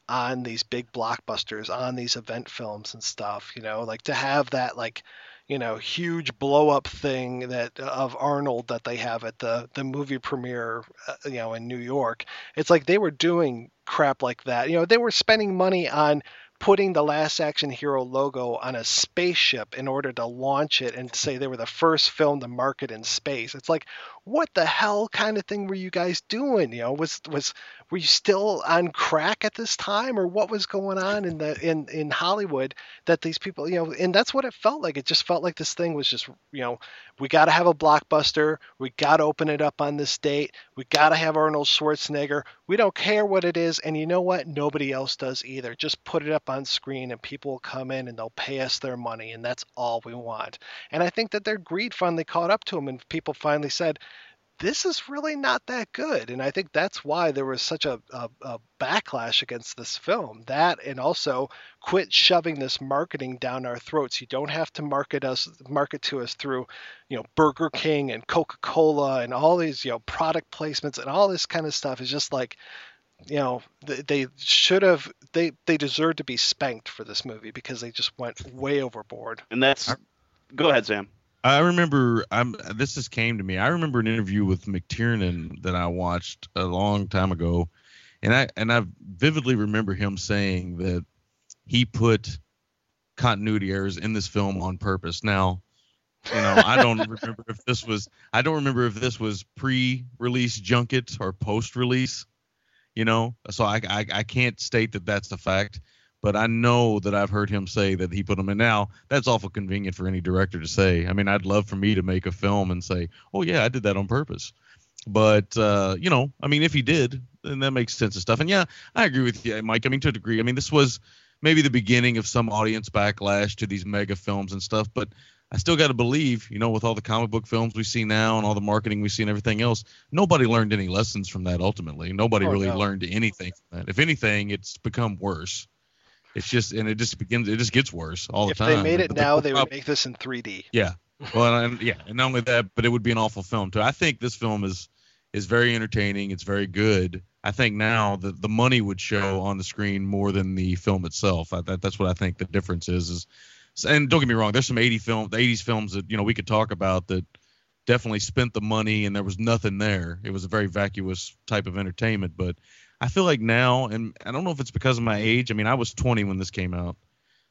on these big blockbusters, on these event films and stuff, you know, like to have that like, you know, huge blow up thing that of Arnold that they have at the the movie premiere, uh, you know, in New York. It's like they were doing crap like that. You know, they were spending money on putting the Last Action Hero logo on a spaceship in order to launch it and say they were the first film to market in space. It's like, what the hell kind of thing were you guys doing? You know, was was were you still on crack at this time, or what was going on in the in in Hollywood that these people, you know, and that's what it felt like. It just felt like this thing was just, you know, we got to have a blockbuster, we got to open it up on this date, we got to have Arnold Schwarzenegger. We don't care what it is, and you know what? Nobody else does either. Just put it up on screen and people will come in and they'll pay us their money, and that's all we want. And I think that their greed finally caught up to them, and people finally said, this is really not that good. And I think that's why there was such a, a, a backlash against this film. That, and also quit shoving this marketing down our throats. You don't have to market us market to us through, you know, Burger King and Coca-Cola and all these, you know, product placements and all this kind of stuff. Is just like, you know, they, they should have, they, they deserve to be spanked for this movie because they just went way overboard. And that's, go ahead, Sam. I remember, I'm, this just came to me. I remember an interview with McTiernan that I watched a long time ago. And I, and I vividly remember him saying that he put continuity errors in this film on purpose. Now, you know, I don't remember if this was, I don't remember if this was pre-release junket or post-release, you know, so I, I, I can't state that that's the fact. But I know that I've heard him say that he put them in. Now, that's awful convenient for any director to say. I mean, I'd love for me to make a film and say, oh, yeah, I did that on purpose. But, uh, you know, I mean, if he did, then that makes sense of stuff. And, yeah, I agree with you, Mike. I mean, to a degree. I mean, this was maybe the beginning of some audience backlash to these mega films and stuff. But I still got to believe, you know, with all the comic book films we see now and all the marketing we see and everything else, nobody learned any lessons from that ultimately. Nobody Oh, really no. learned anything from that. If anything, it's become worse. It's just, and it just begins, it just gets worse all the If time. they made it But the now, they would prob- make this in three D. Yeah. Well, and yeah, and not only that, but it would be an awful film too. I think this film is is very entertaining. It's very good. I think now the the money would show on the screen more than the film itself. I, that, that's what I think the difference is. Is and don't get me wrong, there's some eighty film, the eighties films that, you know, we could talk about that definitely spent the money and there was nothing there. It was a very vacuous type of entertainment. But I feel like now, and I don't know if it's because of my age. I mean, I was twenty when this came out.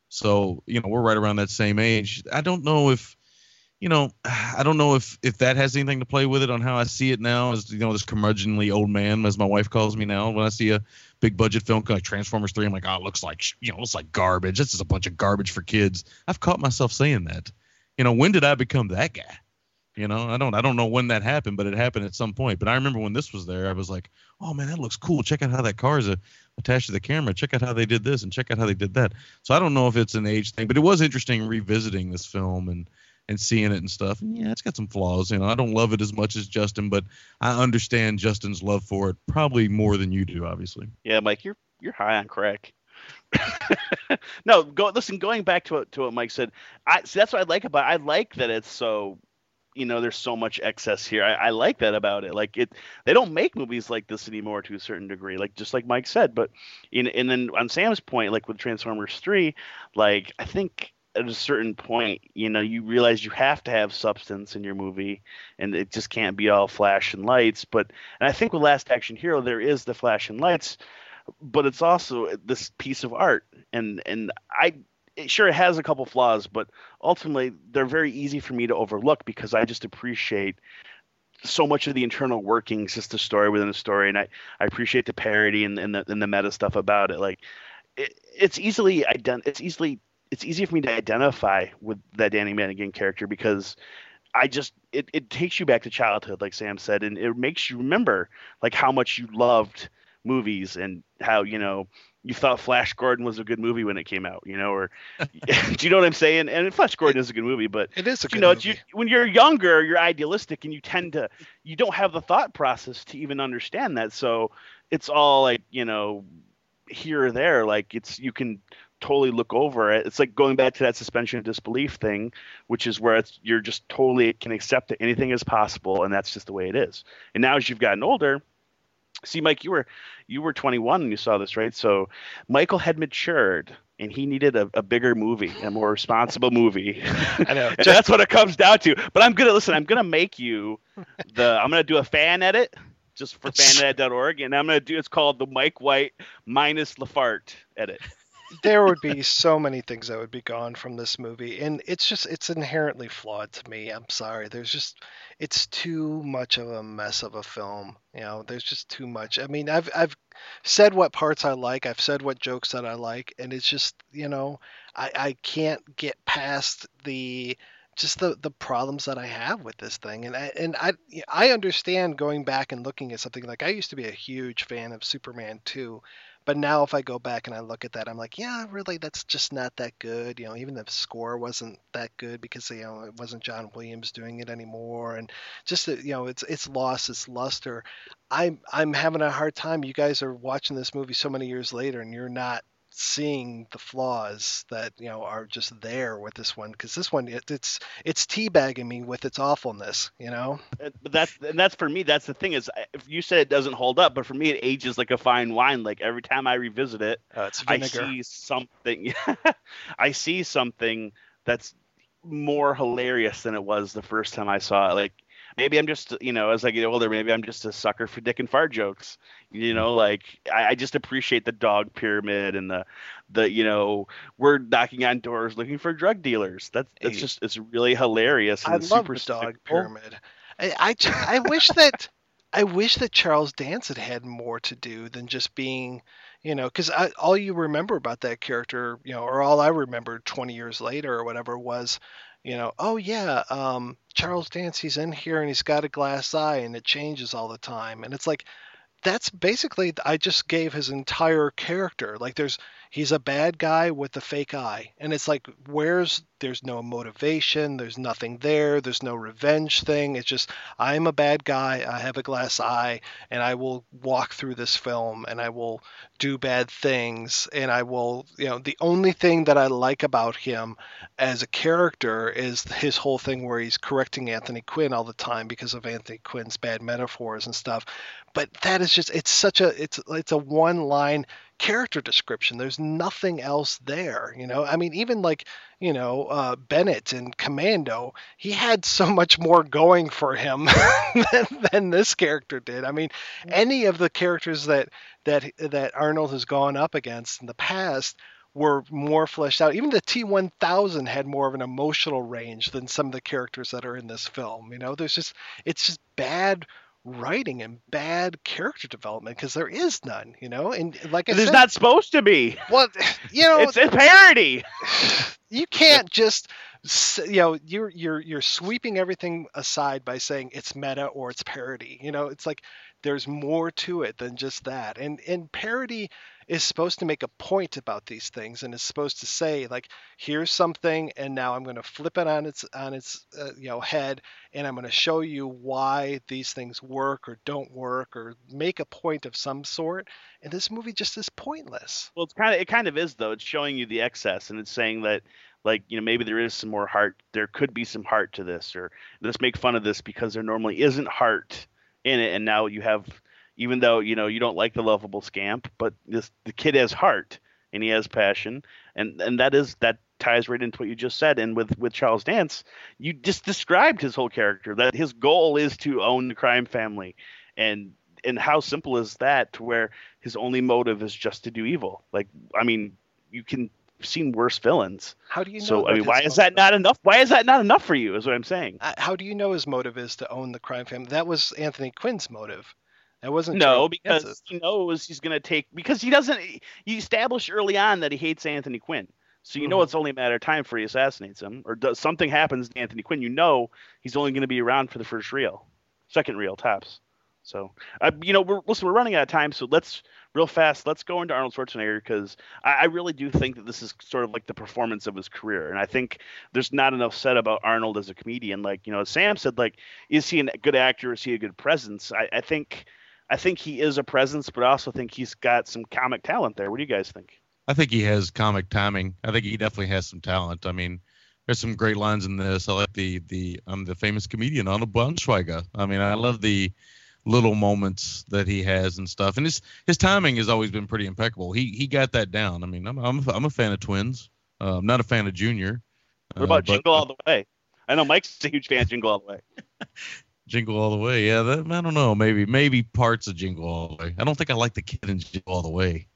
So, you know, we're right around that same age. I don't know if, you know, I don't know if, if that has anything to play with it on how I see it now as, you know, this curmudgeonly old man, as my wife calls me now. When I see a big budget film like Transformers three, I'm like, oh, it looks like, you know, it looks like garbage. This is a bunch of garbage for kids. I've caught myself saying that. You know, when did I become that guy? You know, I don't I don't know when that happened, but it happened at some point. But I remember when this was there, I was like, oh, man, that looks cool. Check out how that car is a, attached to the camera. Check out how they did this and check out how they did that. So I don't know if it's an age thing, but it was interesting revisiting this film and, and seeing it and stuff. And, yeah, it's got some flaws. You know, I don't love it as much as Justin, but I understand Justin's love for it probably more than you do, obviously. Yeah, Mike, you're you're high on crack. No, go listen. Going back to what to what Mike said, I see that's what I like about. I like that it's so, you know, there's so much excess here. I, I like that about it. Like it, they don't make movies like this anymore to a certain degree. Like just like Mike said, but in and then on Sam's point, like with Transformers three, like I think at a certain point, you know, you realize you have to have substance in your movie, and it just can't be all flash and lights. But and I think with Last Action Hero, there is the flash and lights, but it's also this piece of art, and and I it, sure it has a couple flaws, but ultimately they're very easy for me to overlook because I just appreciate so much of the internal workings, just the story within a story, and I, I appreciate the parody and, and the and the meta stuff about it. Like it, it's easily ident- it's easily it's easy for me to identify with that Danny Madigan character because I just it, it takes you back to childhood, like Sam said, and it makes you remember like how much you loved movies and how, you know, you thought Flash Gordon was a good movie when it came out, you know, or do you know what I'm saying? And Flash Gordon is a good movie, but It is a good you know, it's movie. you, when you're younger, you're idealistic and you tend to, you don't have the thought process to even understand that. So it's all like, you know, here or there, like it's, you can totally look over it. It's like going back to that suspension of disbelief thing, which is where it's, you're just totally can accept that anything is possible. And that's just the way it is. And now as you've gotten older, See, Mike, you were you were twenty-one when you saw this, right? So Michael had matured, and he needed a, a bigger movie, a more responsible movie. I know. And that's what it comes down to. But I'm gonna listen. I'm gonna make you the. I'm gonna do a fan edit just for fan edit dot org, and I'm gonna do. It's called the Mike White minus LaFart edit. There would be so many things that would be gone from this movie, and it's just it's inherently flawed to me. I'm sorry. There's just it's too much of a mess of a film. You know, there's just too much. I mean, I've I've said what parts I like. I've said what jokes that I like, and it's just, you know, I I can't get past the just the the problems that I have with this thing. And I and I I understand going back and looking at something like I used to be a huge fan of Superman two. But now if I go back and I look at that, I'm like, yeah, really, that's just not that good. You know, even the score wasn't that good because, you know, it wasn't John Williams doing it anymore. And just, you know, it's it's lost its luster. I'm I'm having a hard time. You guys are watching this movie so many years later and you're not seeing the flaws that, you know, are just there with this one, because this one it, it's it's teabagging me with its awfulness, you know. But that's and that's for me. That's the thing is, if you said it doesn't hold up, but for me it ages like a fine wine. Like every time I revisit it, Uh, it's I vinegar. see something. I see something that's more hilarious than it was the first time I saw it. Like maybe I'm just, you know, as I get older, maybe I'm just a sucker for dick and fart jokes. You know, like I, I just appreciate the dog pyramid and the, the, you know, we're knocking on doors looking for drug dealers. That's that's Hey. just it's really hilarious. And I love super the dog simple. pyramid. I, I, j- I wish that I wish that Charles Dance had had more to do than just being, you know, because all you remember about that character, you know, or all I remembered twenty years later or whatever was, you know, oh yeah, um, Charles Dance, he's in here and he's got a glass eye and it changes all the time, and it's like that's basically I just gave his entire character. Like there's he's a bad guy with a fake eye, and it's like where's there's no motivation, there's nothing there, there's no revenge thing. It's just I'm a bad guy, I have a glass eye, and I will walk through this film and I will do bad things, and I will, you know, the only thing that I like about him as a character is his whole thing where he's correcting Anthony Quinn all the time because of Anthony Quinn's bad metaphors and stuff. But that is just it's such a it's it's a one line character description. There's nothing else there, you know. I mean, even like, you know, uh, Bennett in Commando, he had so much more going for him than, than this character did. I mean, any of the characters that that that Arnold has gone up against in the past were more fleshed out. Even the T one thousand had more of an emotional range than some of the characters that are in this film. You know, there's just it's just bad writing and bad character development because there is none, you know. And like I There's said, not supposed to be. well, you know, It's a parody. you can't just s- you know you're you're you're sweeping everything aside by saying it's meta or it's parody. You know, it's like there's more to it than just that. And and parody is supposed to make a point about these things, and is supposed to say like, here's something, and now I'm going to flip it on its on its uh, you know head, and I'm going to show you why these things work or don't work, or make a point of some sort. And this movie just is pointless. Well, it's kind of it kind of is though. It's showing you the excess, and it's saying that, like, you know, maybe there is some more heart. There could be some heart to this, or let's make fun of this because there normally isn't heart in it, and now you have, even though, you know, you don't like the lovable scamp, but this the kid has heart and he has passion, and and that is that ties right into what you just said. And with with Charles Dance, you just described his whole character, that his goal is to own the crime family, and and how simple is that, to where his only motive is just to do evil. Like, I mean, you can have seen worse villains. How do you know? So what I mean, his why is motive that not enough? Why is that not enough for you? Is what I'm saying. Uh, How do you know his motive is to own the crime family? That was Anthony Quinn's motive. That wasn't No, Charles because Dance's. he knows he's going to take, because he doesn't. He established early on that he hates Anthony Quinn. So you know Mhm. it's only a matter of time before he assassinates him, or does something happens to Anthony Quinn. You know he's only going to be around for the first reel, second reel tops. So, uh, you know, we're, listen, we're running out of time, so let's real fast. Let's go into Arnold Schwarzenegger, because I, I really do think that this is sort of like the performance of his career, and I think there's not enough said about Arnold as a comedian. Like, you know, Sam said, like, is he a good actor? Is he a good presence? I, I think, I think he is a presence, but I also think he's got some comic talent there. What do you guys think? I think he has comic timing. I think he definitely has some talent. I mean, there's some great lines in this. I like the the um the famous comedian Arnold Braunschweiger. I mean, I love the little moments that he has and stuff. And his his timing has always been pretty impeccable. He he got that down. I mean, I'm I'm, I'm a fan of Twins. Uh, I'm not a fan of Junior. What about uh, but, Jingle All the Way? I know Mike's a huge fan of Jingle All the Way. Jingle All the Way, yeah. That, I don't know. Maybe maybe parts of Jingle All the Way. I don't think I like the kid in Jingle All the Way.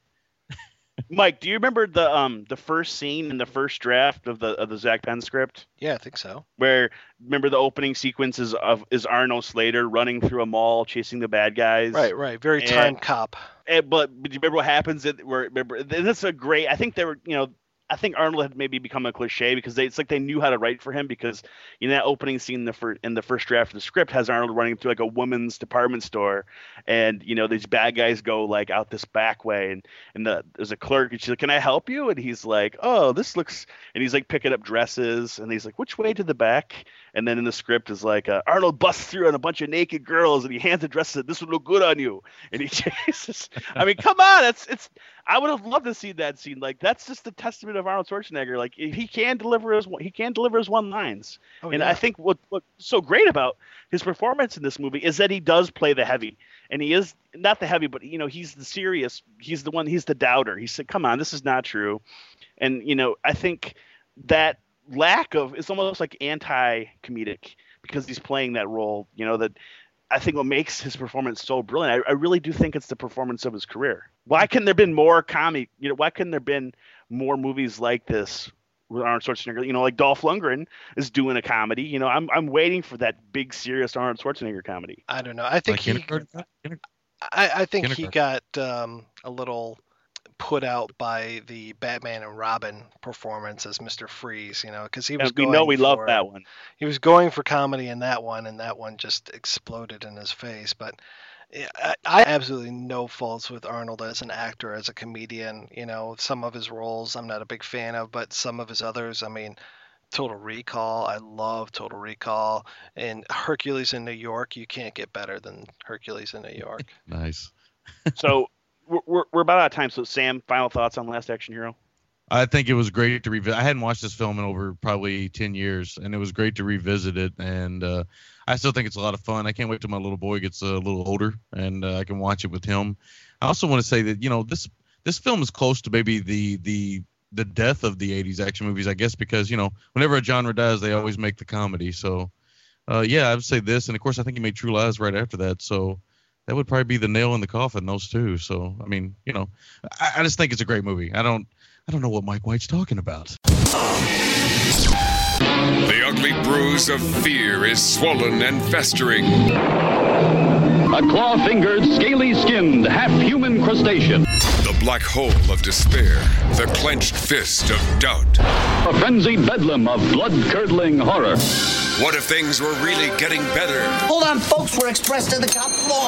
Mike, do you remember the um the first scene in the first draft of the of the Zach Penn script? Yeah, I think so. Where remember the opening sequences of is Arnold Slater running through a mall chasing the bad guys? Right, right. Very And- time cop. And, but, but do you remember what happens? At, where remember and that's a great. I think they were you know. I think Arnold had maybe become a cliche because they, it's like they knew how to write for him because you know that opening scene in the first in the first draft of the script has Arnold running through like a woman's department store, and you know these bad guys go like out this back way, and and the, there's a clerk and she's like, "Can I help you?" And he's like, "Oh, this looks," and he's like picking up dresses, and he's like, "Which way to the back?" And then in the script is like uh, Arnold busts through on a bunch of naked girls, and he hands the dresses, and this would look good on you, and he chases. I mean, come on, it's it's. I would have loved to see that scene. Like that's just the testament of Arnold Schwarzenegger. Like he can deliver his he can deliver his one lines. Oh, and yeah. I think what what's so great about his performance in this movie is that he does play the heavy, and he is not the heavy, but you know he's the serious. He's the one. He's the doubter. He said, "Come on, this is not true," and you know I think that lack of it's almost like anti-comedic because he's playing that role. You know that. I think what makes his performance so brilliant, I, I really do think it's the performance of his career. Why couldn't there been more comedy? You know, why couldn't there been more movies like this with Arnold Schwarzenegger? You know, like Dolph Lundgren is doing a comedy. You know, I'm I'm waiting for that big, serious Arnold Schwarzenegger comedy. I don't know. I think Like he. Kindergarten Cop? Kinder- I, I think he Kindergarten. got um, a little put out by the Batman and Robin performance as Mister Freeze, you know, because he was And we going know we love for, that one. He was going for comedy in that one, and that one just exploded in his face. But yeah, I, I absolutely no faults with Arnold as an actor, as a comedian. You know, some of his roles I'm not a big fan of, but some of his others, I mean, Total Recall, I love Total Recall, and Hercules in New York. You can't get better than Hercules in New York. Nice. So we're, we're we're about out of time. So Sam, final thoughts on Last Action Hero? I think it was great to revisit. I hadn't watched this film in over probably ten years, and it was great to revisit it. And uh, I still think it's a lot of fun. I can't wait till my little boy gets a little older, and uh, I can watch it with him. I also want to say that you know this this film is close to maybe the the the death of the eighties action movies, I guess, because you know whenever a genre dies, they always make the comedy. So uh, yeah, I would say this, and of course I think he made True Lies right after that. So. That would probably be the nail in the coffin, those two. So, I mean, you know, I, I just think it's a great movie. I don't, I don't know what Mike White's talking about. The ugly bruise of fear is swollen and festering. A claw-fingered, scaly-skinned, half-human crustacean. The black hole of despair. The clenched fist of doubt. A frenzied bedlam of blood-curdling horror. What if things were really getting better? Hold on, folks. We're expressed to the top floor.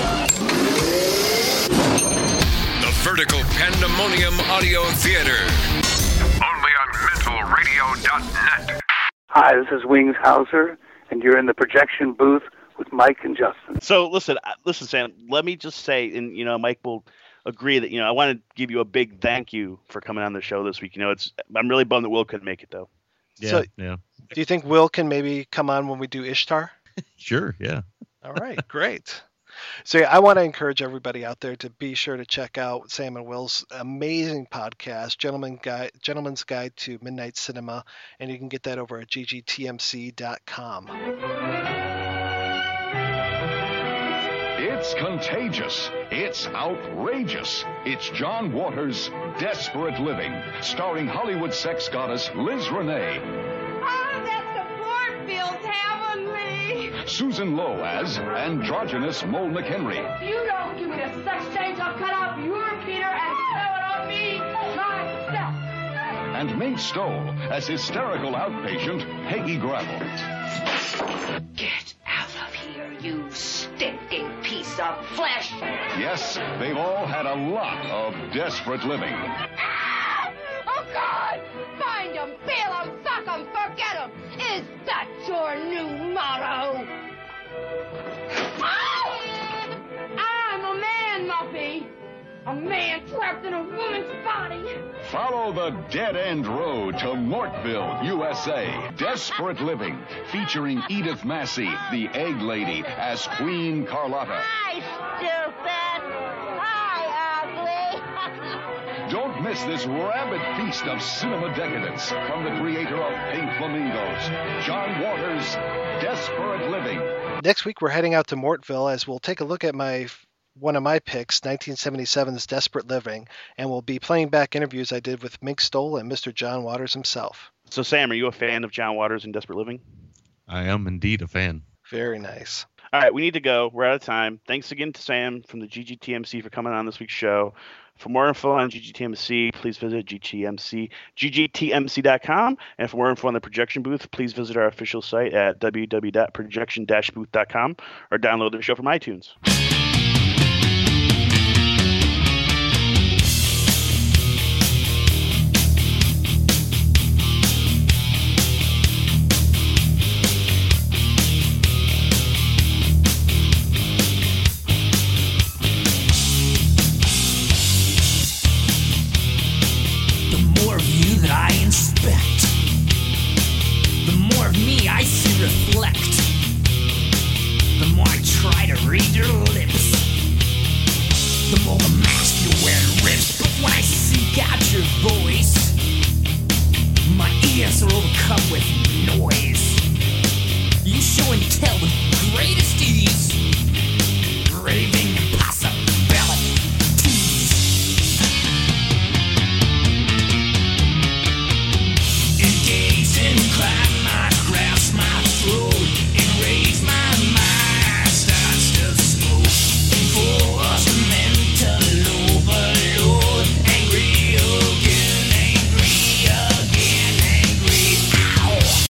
The Vertical Pandemonium Audio Theater. Only on mental radio dot net. Hi, this is Wings Hauser, and you're in the projection booth with Mike and Justin. So listen, uh, listen, Sam. Let me just say, and you know, Mike will agree that you know I want to give you a big thank you for coming on the show this week. You know, it's I'm really bummed that Will couldn't make it though. Yeah, So- yeah. Do you think Will can maybe come on when we do Ishtar? Sure, yeah. All right, great. So yeah, I want to encourage everybody out there to be sure to check out Sam and Will's amazing podcast, Gentleman Guide, Gentleman's Guide to Midnight Cinema, and you can get that over at g g t m c dot com. It's contagious. It's outrageous. It's John Waters' Desperate Living, starring Hollywood sex goddess Liz Renee. Oh, that support feels heavenly. Susan Lowe as androgynous Mole McHenry. If you don't give me the sex change, I'll cut off your Peter and throw it on me myself. And Mink Stoll as hysterical outpatient Peggy Gravel. Get out of here, you stinking piece of flesh. Yes, they've all had a lot of desperate living. Ah! Oh, God! Find 'em, peel 'em, fuck 'em, forget 'em. Is that your new motto? Ah! I'm a man, Muffy. A man trapped in a woman's body. Follow the dead-end road to Mortville, U S A. Desperate Living, featuring Edith Massey, the Egg Lady, as Queen Carlotta. Hi, stupid. Hi, ugly. Don't miss this rabid feast of cinema decadence from the creator of Pink Flamingos, John Waters' Desperate Living. Next week, we're heading out to Mortville as we'll take a look at my one of my picks, nineteen seventy-seven's Desperate Living, and we'll be playing back interviews I did with Mink Stole and Mister John Waters himself. So, Sam, are you a fan of John Waters and Desperate Living? I am indeed a fan. Very nice. All right, we need to go. We're out of time. Thanks again to Sam from the G G T M C for coming on this week's show. For more info on G G T M C, please visit G T M C, G G T M C dot com. And for more info on the projection booth, please visit our official site at w w w dot projection dash booth dot com or download the show from iTunes. That I inspect, the more of me I see reflect, the more I try to read your lips, the more the mask you wear rips. But when I seek out your voice, my ears are overcome with noise. You show and tell with